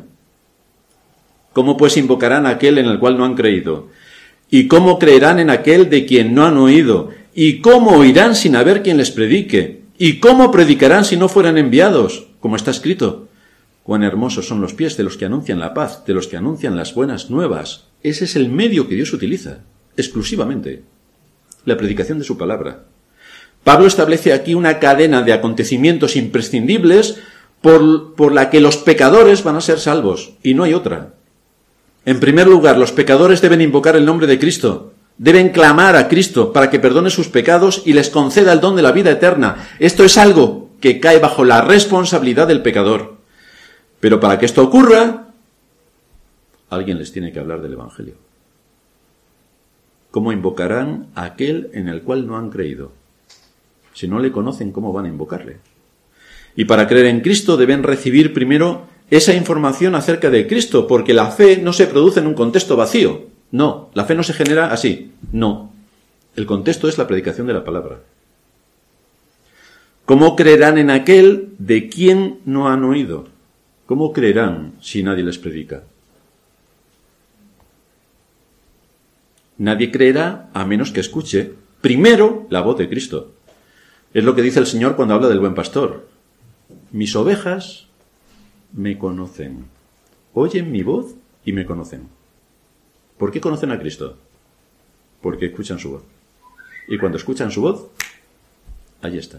¿Cómo pues invocarán a aquel en el cual no han creído? ¿Y cómo creerán en aquel de quien no han oído? ¿Y cómo oirán sin haber quien les predique? ¿Y cómo predicarán si no fueran enviados? Como está escrito, cuán hermosos son los pies de los que anuncian la paz, de los que anuncian las buenas nuevas. Ese es el medio que Dios utiliza, exclusivamente, la predicación de su palabra. Pablo establece aquí una cadena de acontecimientos imprescindibles por, por la que los pecadores van a ser salvos, y no hay otra. En primer lugar, los pecadores deben invocar el nombre de Cristo. Deben clamar a Cristo para que perdone sus pecados y les conceda el don de la vida eterna. Esto es algo que cae bajo la responsabilidad del pecador. Pero para que esto ocurra, alguien les tiene que hablar del Evangelio. ¿Cómo invocarán a aquel en el cual no han creído? Si no le conocen, ¿cómo van a invocarle? Y para creer en Cristo deben recibir primero esa información acerca de Cristo, porque la fe no se produce en un contexto vacío. No, la fe no se genera así. No. El contexto es la predicación de la palabra. ¿Cómo creerán en aquel de quien no han oído? ¿Cómo creerán si nadie les predica? Nadie creerá a menos que escuche primero la voz de Cristo. Es lo que dice el Señor cuando habla del buen pastor. Mis ovejas me conocen, oyen mi voz y me conocen. ¿Por qué conocen a Cristo? Porque escuchan su voz. Y cuando escuchan su voz, Ahí está.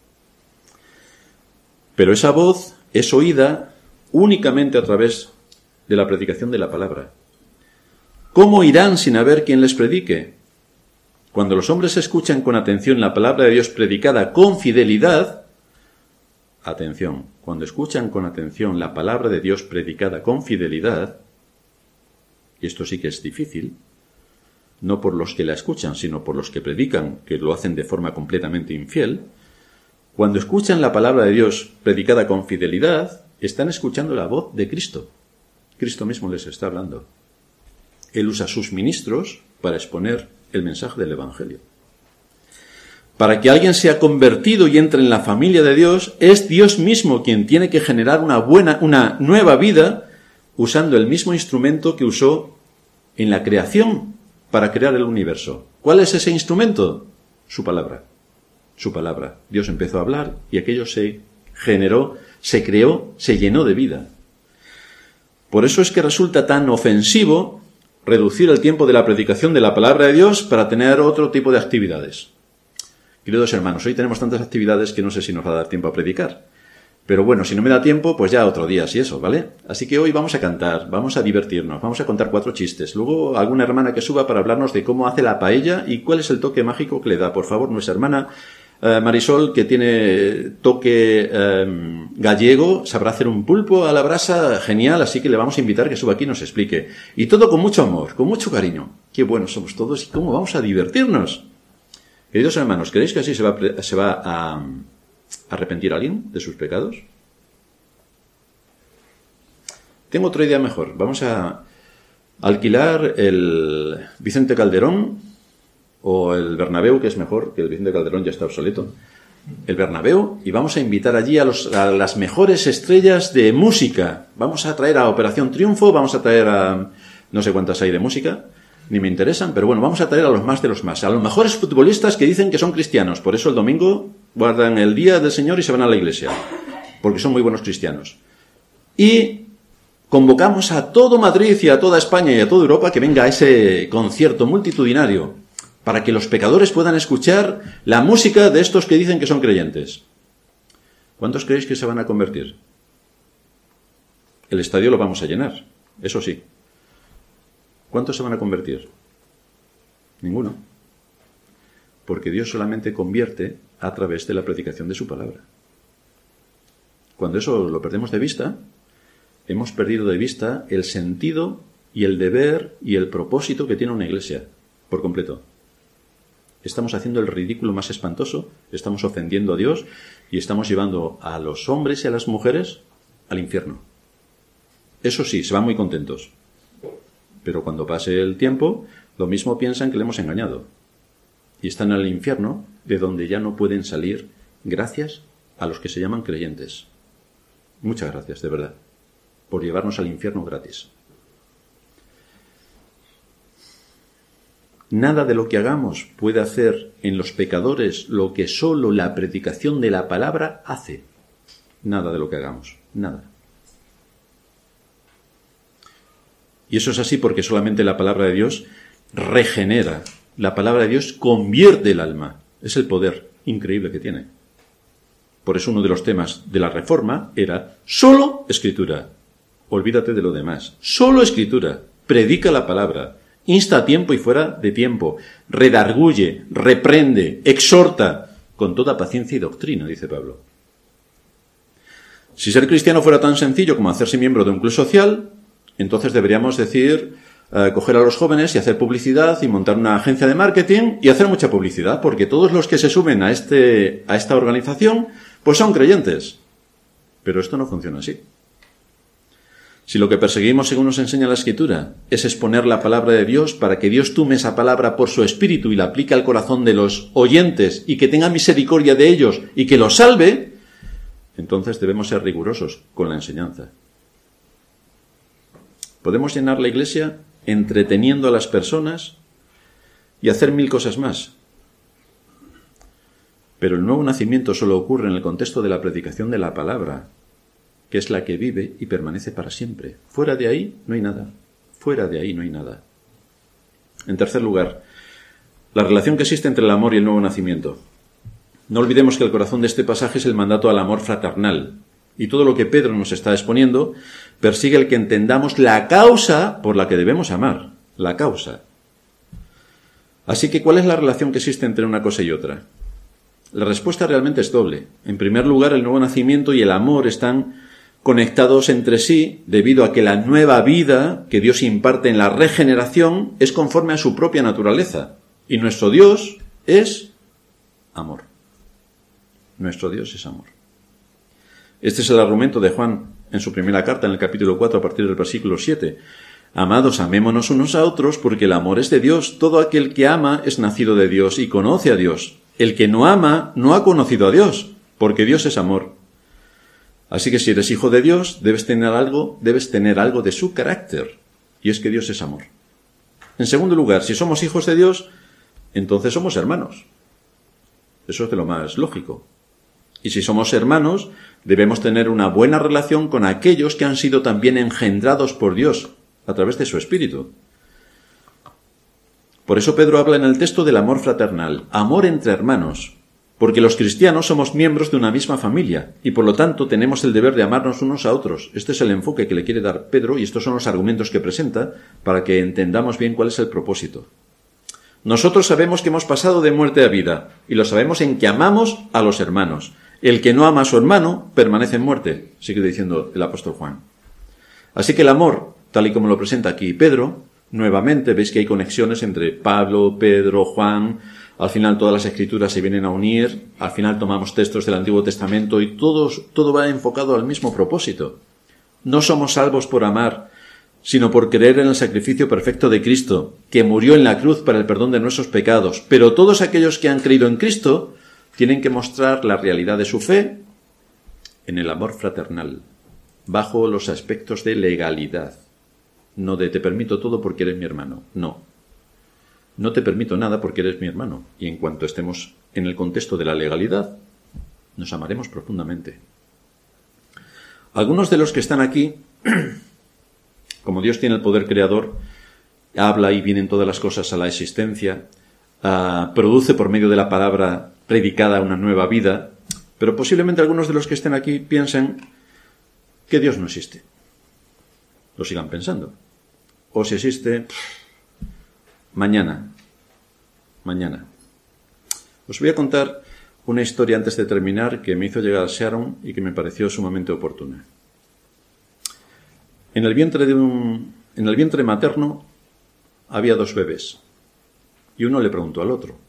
Pero esa voz es oída únicamente a través de la predicación de la palabra. ¿Cómo irán sin haber quien les predique? Cuando los hombres escuchan con atención la palabra de Dios predicada con fidelidad, atención, cuando escuchan con atención la palabra de Dios predicada con fidelidad, y esto sí que es difícil, no por los que la escuchan, sino por los que predican, que lo hacen de forma completamente infiel, cuando escuchan la palabra de Dios predicada con fidelidad, están escuchando la voz de Cristo. Cristo mismo les está hablando. Él usa sus ministros para exponer el mensaje del Evangelio. Para que alguien sea convertido y entre en la familia de Dios, es Dios mismo quien tiene que generar una buena, una nueva vida, usando el mismo instrumento que usó en la creación para crear el universo. ¿Cuál es ese instrumento? Su palabra. Su palabra. Dios empezó a hablar y aquello se generó, se creó, se llenó de vida. Por eso es que resulta tan ofensivo reducir el tiempo de la predicación de la palabra de Dios para tener otro tipo de actividades. Queridos hermanos, hoy tenemos tantas actividades que no sé si nos va a dar tiempo a predicar. Pero bueno, si no me da tiempo, pues ya otro día, si eso, ¿vale? Así que hoy vamos a cantar, vamos a divertirnos, vamos a contar cuatro chistes. Luego alguna hermana que suba para hablarnos de cómo hace la paella y cuál es el toque mágico que le da. Por favor, nuestra hermana eh, Marisol, que tiene toque eh, gallego, sabrá hacer un pulpo a la brasa genial, así que le vamos a invitar que suba aquí y nos explique. Y todo con mucho amor, con mucho cariño. Qué buenos somos todos y cómo vamos a divertirnos. Queridos hermanos, ¿creéis que así se va, se va a arrepentir alguien de sus pecados? Tengo otra idea mejor. Vamos a alquilar el Vicente Calderón o el Bernabéu, que es mejor, que el Vicente Calderón ya está obsoleto. El Bernabéu, y vamos a invitar allí a, los, a las mejores estrellas de música. Vamos a traer a Operación Triunfo, vamos a traer a no sé cuántas hay de música, ni me interesan, pero bueno, vamos a traer a los más de los más, a los mejores futbolistas que dicen que son cristianos. Por eso el domingo guardan el día del Señor y se van a la iglesia, porque son muy buenos cristianos. Y convocamos a todo Madrid y a toda España y a toda Europa que venga a ese concierto multitudinario, para que los pecadores puedan escuchar la música de estos que dicen que son creyentes. ¿Cuántos creéis que se van a convertir? El estadio lo vamos a llenar, eso sí. ¿Cuántos se van a convertir? Ninguno. Porque Dios solamente convierte a través de la predicación de su palabra. Cuando eso lo perdemos de vista, hemos perdido de vista el sentido y el deber y el propósito que tiene una iglesia, por completo. Estamos haciendo el ridículo más espantoso, estamos ofendiendo a Dios y estamos llevando a los hombres y a las mujeres al infierno. Eso sí, se van muy contentos. Pero cuando pase el tiempo, lo mismo piensan que le hemos engañado. Y están en el infierno, de donde ya no pueden salir, gracias a los que se llaman creyentes. Muchas gracias, de verdad, por llevarnos al infierno gratis. Nada de lo que hagamos puede hacer en los pecadores lo que solo la predicación de la palabra hace. Nada de lo que hagamos, nada. Y eso es así porque solamente la palabra de Dios regenera. La palabra de Dios convierte el alma. Es el poder increíble que tiene. Por eso uno de los temas de la Reforma era solo Escritura. Olvídate de lo demás. Solo Escritura. Predica la palabra. Insta a tiempo y fuera de tiempo. Redarguye, reprende, exhorta, con toda paciencia y doctrina, dice Pablo. Si ser cristiano fuera tan sencillo como hacerse miembro de un club social, entonces deberíamos decir, eh, coger a los jóvenes y hacer publicidad y montar una agencia de marketing y hacer mucha publicidad, porque todos los que se sumen a, este, a esta organización, pues son creyentes. Pero esto no funciona así. Si lo que perseguimos, según nos enseña la Escritura, es exponer la palabra de Dios para que Dios tome esa palabra por su Espíritu y la aplique al corazón de los oyentes y que tenga misericordia de ellos y que los salve, entonces debemos ser rigurosos con la enseñanza. Podemos llenar la iglesia entreteniendo a las personas y hacer mil cosas más. Pero el nuevo nacimiento solo ocurre en el contexto de la predicación de la palabra, que es la que vive y permanece para siempre. Fuera de ahí no hay nada. Fuera de ahí no hay nada. En tercer lugar, la relación que existe entre el amor y el nuevo nacimiento. No olvidemos que el corazón de este pasaje es el mandato al amor fraternal. Y todo lo que Pedro nos está exponiendo persigue el que entendamos la causa por la que debemos amar. La causa. Así que, ¿cuál es la relación que existe entre una cosa y otra? La respuesta realmente es doble. En primer lugar, el nuevo nacimiento y el amor están conectados entre sí debido a que la nueva vida que Dios imparte en la regeneración es conforme a su propia naturaleza. Y nuestro Dios es amor. Nuestro Dios es amor. Este es el argumento de Juan en su primera carta, en el capítulo cuatro, a partir del versículo siete. Amados, amémonos unos a otros, porque el amor es de Dios. Todo aquel que ama es nacido de Dios y conoce a Dios. El que no ama no ha conocido a Dios, porque Dios es amor. Así que si eres hijo de Dios, debes tener algo, debes tener algo de su carácter, y es que Dios es amor. En segundo lugar, si somos hijos de Dios, entonces somos hermanos. Eso es de lo más lógico. Y si somos hermanos, debemos tener una buena relación con aquellos que han sido también engendrados por Dios a través de su Espíritu. Por eso Pedro habla en el texto del amor fraternal, amor entre hermanos, porque los cristianos somos miembros de una misma familia y por lo tanto tenemos el deber de amarnos unos a otros. Este es el enfoque que le quiere dar Pedro y estos son los argumentos que presenta para que entendamos bien cuál es el propósito. Nosotros sabemos que hemos pasado de muerte a vida y lo sabemos en que amamos a los hermanos. El que no ama a su hermano permanece en muerte, sigue diciendo el apóstol Juan. Así que el amor, tal y como lo presenta aquí Pedro, nuevamente veis que hay conexiones entre Pablo, Pedro, Juan. Al final todas las escrituras se vienen a unir, al final tomamos textos del Antiguo Testamento y todos, todo va enfocado al mismo propósito. No somos salvos por amar, sino por creer en el sacrificio perfecto de Cristo, que murió en la cruz para el perdón de nuestros pecados. Pero todos aquellos que han creído en Cristo tienen que mostrar la realidad de su fe en el amor fraternal, bajo los aspectos de legalidad. No de te permito todo porque eres mi hermano. No. No te permito nada porque eres mi hermano. Y en cuanto estemos en el contexto de la legalidad, nos amaremos profundamente. Algunos de los que están aquí, como Dios tiene el poder creador, habla y vienen todas las cosas a la existencia, uh, produce por medio de la palabra predicada una nueva vida, pero posiblemente algunos de los que estén aquí piensen que Dios no existe. Lo sigan pensando. O si existe, mañana. Mañana. Os voy a contar una historia antes de terminar que me hizo llegar a Sharon y que me pareció sumamente oportuna. En el vientre de un, en el vientre materno había dos bebés y uno le preguntó al otro: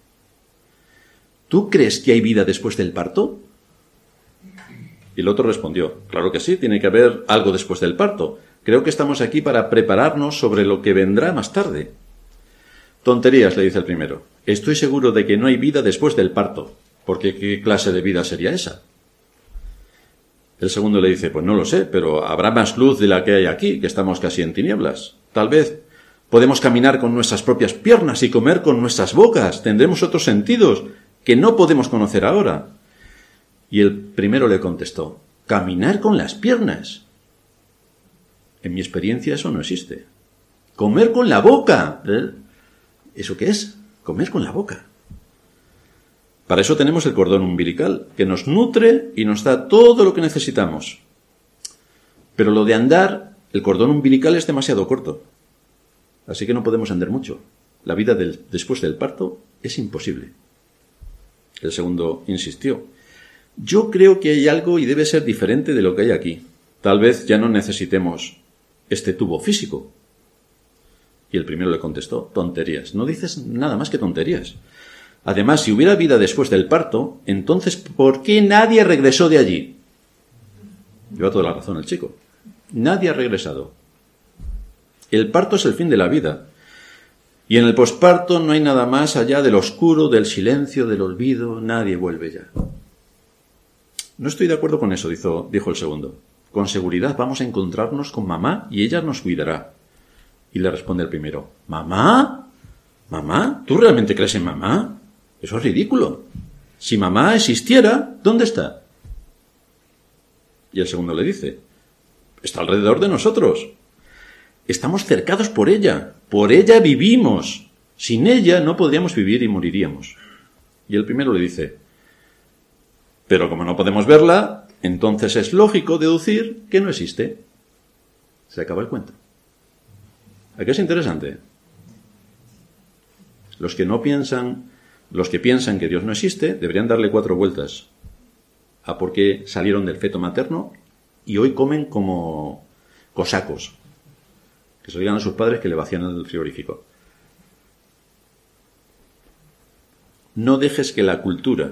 ¿tú crees que hay vida después del parto? Y el otro respondió: claro que sí, tiene que haber algo después del parto. Creo que estamos aquí para prepararnos sobre lo que vendrá más tarde. Tonterías, le dice el primero. Estoy seguro de que no hay vida después del parto, porque ¿qué clase de vida sería esa? El segundo le dice: pues no lo sé, pero habrá más luz de la que hay aquí, que estamos casi en tinieblas. Tal vez podemos caminar con nuestras propias piernas y comer con nuestras bocas. Tendremos otros sentidos que no podemos conocer ahora. Y el primero le contestó: caminar con las piernas. En mi experiencia eso no existe. Comer con la boca. ¿Eh? ¿Eso qué es? Comer con la boca. Para eso tenemos el cordón umbilical, que nos nutre y nos da todo lo que necesitamos. Pero lo de andar, el cordón umbilical es demasiado corto. Así que no podemos andar mucho. La vida del, después del parto es imposible. El segundo insistió: yo creo que hay algo y debe ser diferente de lo que hay aquí. Tal vez ya no necesitemos este tubo físico. Y el primero le contestó: tonterías. No dices nada más que tonterías. Además, si hubiera vida después del parto, entonces, ¿por qué nadie regresó de allí? Lleva toda la razón el chico. Nadie ha regresado. El parto es el fin de la vida. Y en el posparto no hay nada más allá del oscuro, del silencio, del olvido. Nadie vuelve ya. No estoy de acuerdo con eso, dijo, dijo el segundo. Con seguridad vamos a encontrarnos con mamá y ella nos cuidará. Y le responde el primero: ¿mamá? ¿Mamá? ¿Tú realmente crees en mamá? Eso es ridículo. Si mamá existiera, ¿dónde está? Y el segundo le dice: está alrededor de nosotros. Estamos cercados por ella. Por ella vivimos. Sin ella no podríamos vivir y moriríamos. Y el primero le dice: Pero como no podemos verla, entonces es lógico deducir que no existe. Se acaba el cuento. ¿A qué es interesante? Los que no piensan, los que piensan que Dios no existe, deberían darle cuatro vueltas a por qué salieron del feto materno y hoy comen como cosacos, que se lo digan a sus padres que le vacían el frigorífico. No dejes que la cultura,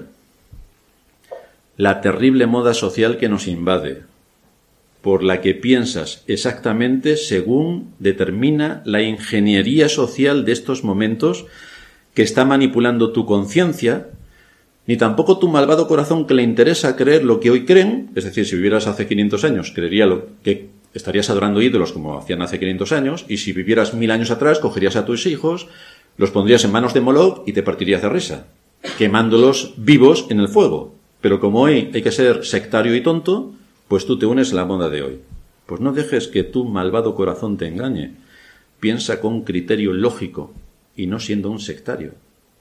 la terrible moda social que nos invade, por la que piensas exactamente según determina la ingeniería social de estos momentos que está manipulando tu conciencia, ni tampoco tu malvado corazón que le interesa creer lo que hoy creen, es decir, si vivieras hace quinientos años, creería lo que estarías adorando ídolos como hacían hace quinientos años, y si vivieras mil años atrás, cogerías a tus hijos, los pondrías en manos de Moloch y te partirías de risa, quemándolos vivos en el fuego. Pero como hoy hay que ser sectario y tonto, pues tú te unes a la moda de hoy. Pues no dejes que tu malvado corazón te engañe. Piensa con criterio lógico y no siendo un sectario.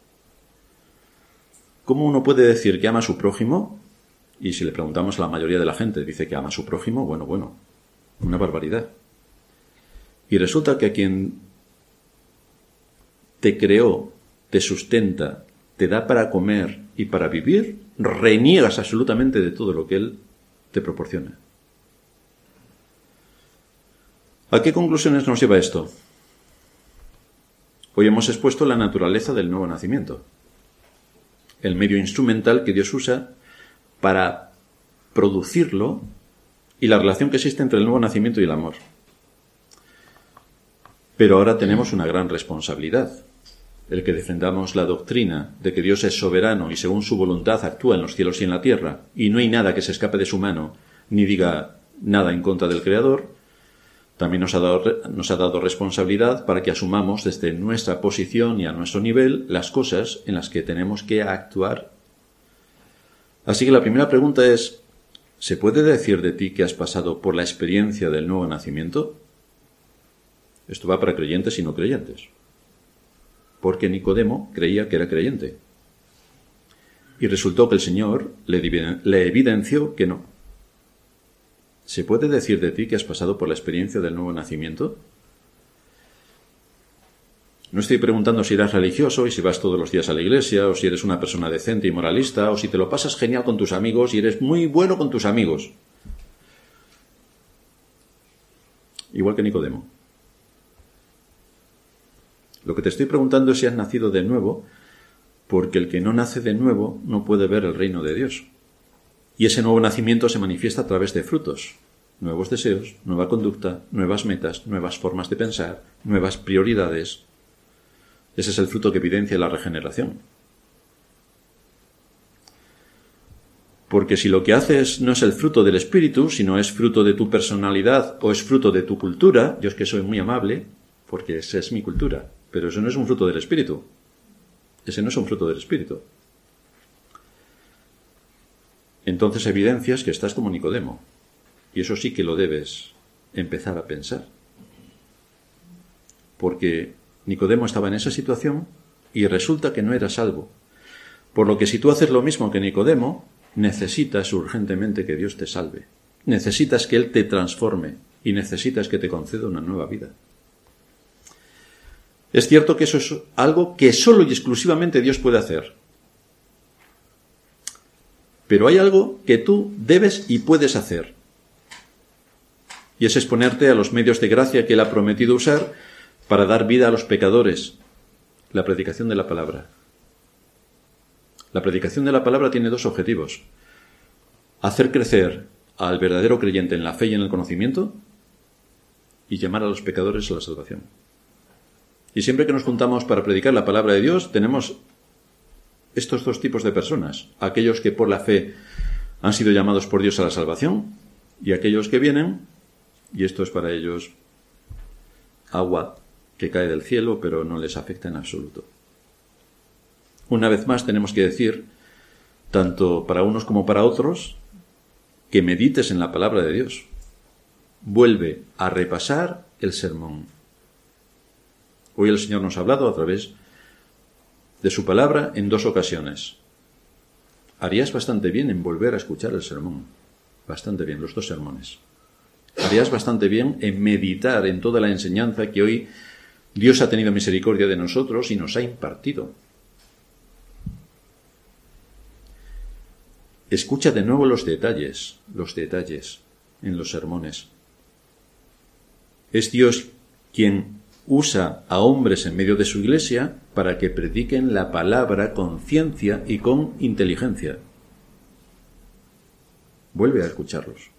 ¿Cómo uno puede decir que ama a su prójimo? Y si le preguntamos a la mayoría de la gente, dice que ama a su prójimo, bueno, bueno, una barbaridad. Y resulta que a quien te creó, te sustenta, te da para comer y para vivir, reniegas absolutamente de todo lo que Él te proporciona. ¿A qué conclusiones nos lleva esto? Hoy hemos expuesto la naturaleza del nuevo nacimiento, el medio instrumental que Dios usa para producirlo y la relación que existe entre el nuevo nacimiento y el amor. Pero ahora tenemos una gran responsabilidad, el que defendamos la doctrina de que Dios es soberano y según su voluntad actúa en los cielos y en la tierra, y no hay nada que se escape de su mano, ni diga nada en contra del Creador. También nos ha dado, nos ha dado responsabilidad para que asumamos desde nuestra posición y a nuestro nivel las cosas en las que tenemos que actuar. Así que la primera pregunta es, ¿se puede decir de ti que has pasado por la experiencia del nuevo nacimiento? Esto va para creyentes y no creyentes. Porque Nicodemo creía que era creyente. Y resultó que el Señor le, le evidenció que no. ¿Se puede decir de ti que has pasado por la experiencia del nuevo nacimiento? No estoy preguntando si eres religioso y si vas todos los días a la iglesia, o si eres una persona decente y moralista, o si te lo pasas genial con tus amigos y eres muy bueno con tus amigos. Igual que Nicodemo. Lo que te estoy preguntando es si has nacido de nuevo, porque el que no nace de nuevo no puede ver el reino de Dios. Y ese nuevo nacimiento se manifiesta a través de frutos, nuevos deseos, nueva conducta, nuevas metas, nuevas formas de pensar, nuevas prioridades. Ese es el fruto que evidencia la regeneración. Porque si lo que haces no es el fruto del Espíritu, sino es fruto de tu personalidad o es fruto de tu cultura, yo es que soy muy amable, porque esa es mi cultura, pero eso no es un fruto del Espíritu. Ese no es un fruto del Espíritu. Entonces evidencias que estás como Nicodemo. Y eso sí que lo debes empezar a pensar. Porque Nicodemo estaba en esa situación y resulta que no era salvo. Por lo que si tú haces lo mismo que Nicodemo, necesitas urgentemente que Dios te salve. Necesitas que Él te transforme y necesitas que te conceda una nueva vida. Es cierto que eso es algo que solo y exclusivamente Dios puede hacer. Pero hay algo que tú debes y puedes hacer. Y es exponerte a los medios de gracia que Él ha prometido usar para dar vida a los pecadores. La predicación de la palabra. La predicación de la palabra tiene dos objetivos. Hacer crecer al verdadero creyente en la fe y en el conocimiento y llamar a los pecadores a la salvación. Y siempre que nos juntamos para predicar la palabra de Dios, tenemos estos dos tipos de personas. Aquellos que por la fe han sido llamados por Dios a la salvación y aquellos que vienen, y esto es para ellos agua que cae del cielo, pero no les afecta en absoluto. Una vez más tenemos que decir, tanto para unos como para otros, que medites en la palabra de Dios. Vuelve a repasar el sermón. Hoy el Señor nos ha hablado a través de su palabra en dos ocasiones. harías bastante bien en volver a escuchar el sermón. Bastante bien, los dos sermones. Harías bastante bien en meditar en toda la enseñanza que hoy Dios ha tenido misericordia de nosotros y nos ha impartido. Escucha de nuevo los detalles, los detalles en los sermones. Es Dios quien usa a hombres en medio de su iglesia para que prediquen la palabra con ciencia y con inteligencia. Vuelve a escucharlos.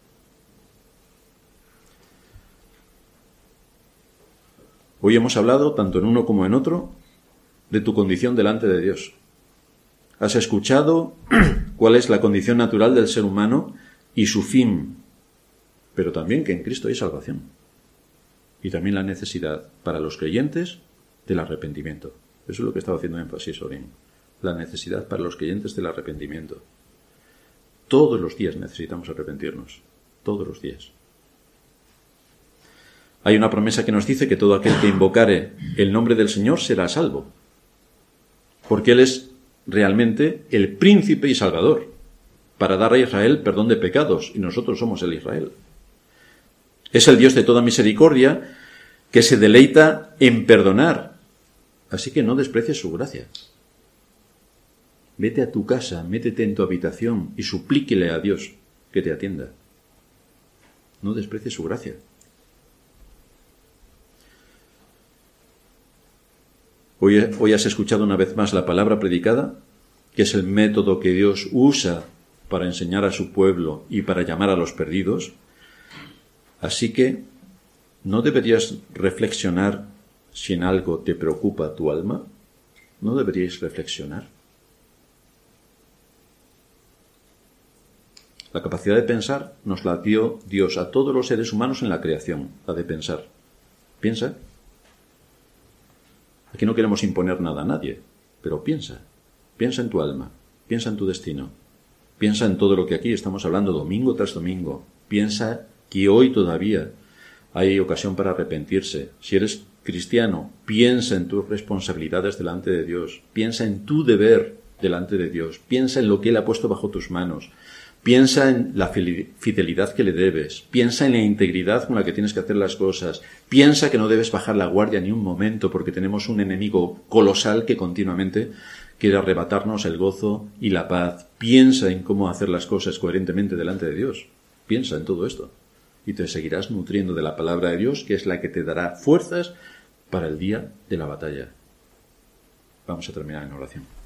Hoy hemos hablado, tanto en uno como en otro, de tu condición delante de Dios. Has escuchado cuál es la condición natural del ser humano y su fin, pero también que en Cristo hay salvación. Y también la necesidad para los creyentes del arrepentimiento. Eso es lo que estaba haciendo énfasis Orin. La necesidad para los creyentes del arrepentimiento. Todos los días necesitamos arrepentirnos. Todos los días. Hay una promesa que nos dice que todo aquel que invocare el nombre del Señor será salvo. Porque Él es realmente el príncipe y salvador, para dar a Israel perdón de pecados, y nosotros somos el Israel. Es el Dios de toda misericordia, que se deleita en perdonar. Así que no desprecies su gracia. Vete a tu casa, métete en tu habitación y suplíquele a Dios que te atienda. No desprecies su gracia. Hoy, hoy has escuchado una vez más la palabra predicada, que es el método que Dios usa para enseñar a su pueblo y para llamar a los perdidos. Así que, ¿no deberías reflexionar si en algo te preocupa tu alma? ¿No deberíais reflexionar? La capacidad de pensar nos la dio Dios a todos los seres humanos en la creación, la de pensar. Piensa. Aquí no queremos imponer nada a nadie, pero piensa. Piensa en tu alma, piensa en tu destino. Piensa en todo lo que aquí estamos hablando domingo tras domingo. Piensa que hoy todavía hay ocasión para arrepentirse. Si eres cristiano, piensa en tus responsabilidades delante de Dios. Piensa en tu deber delante de Dios. Piensa en lo que Él ha puesto bajo tus manos. Piensa en la fidelidad que le debes. Piensa en la integridad con la que tienes que hacer las cosas. Piensa que no debes bajar la guardia ni un momento porque tenemos un enemigo colosal que continuamente quiere arrebatarnos el gozo y la paz. Piensa en cómo hacer las cosas coherentemente delante de Dios. Piensa en todo esto. Y te seguirás nutriendo de la palabra de Dios, que es la que te dará fuerzas para el día de la batalla. Vamos a terminar en oración.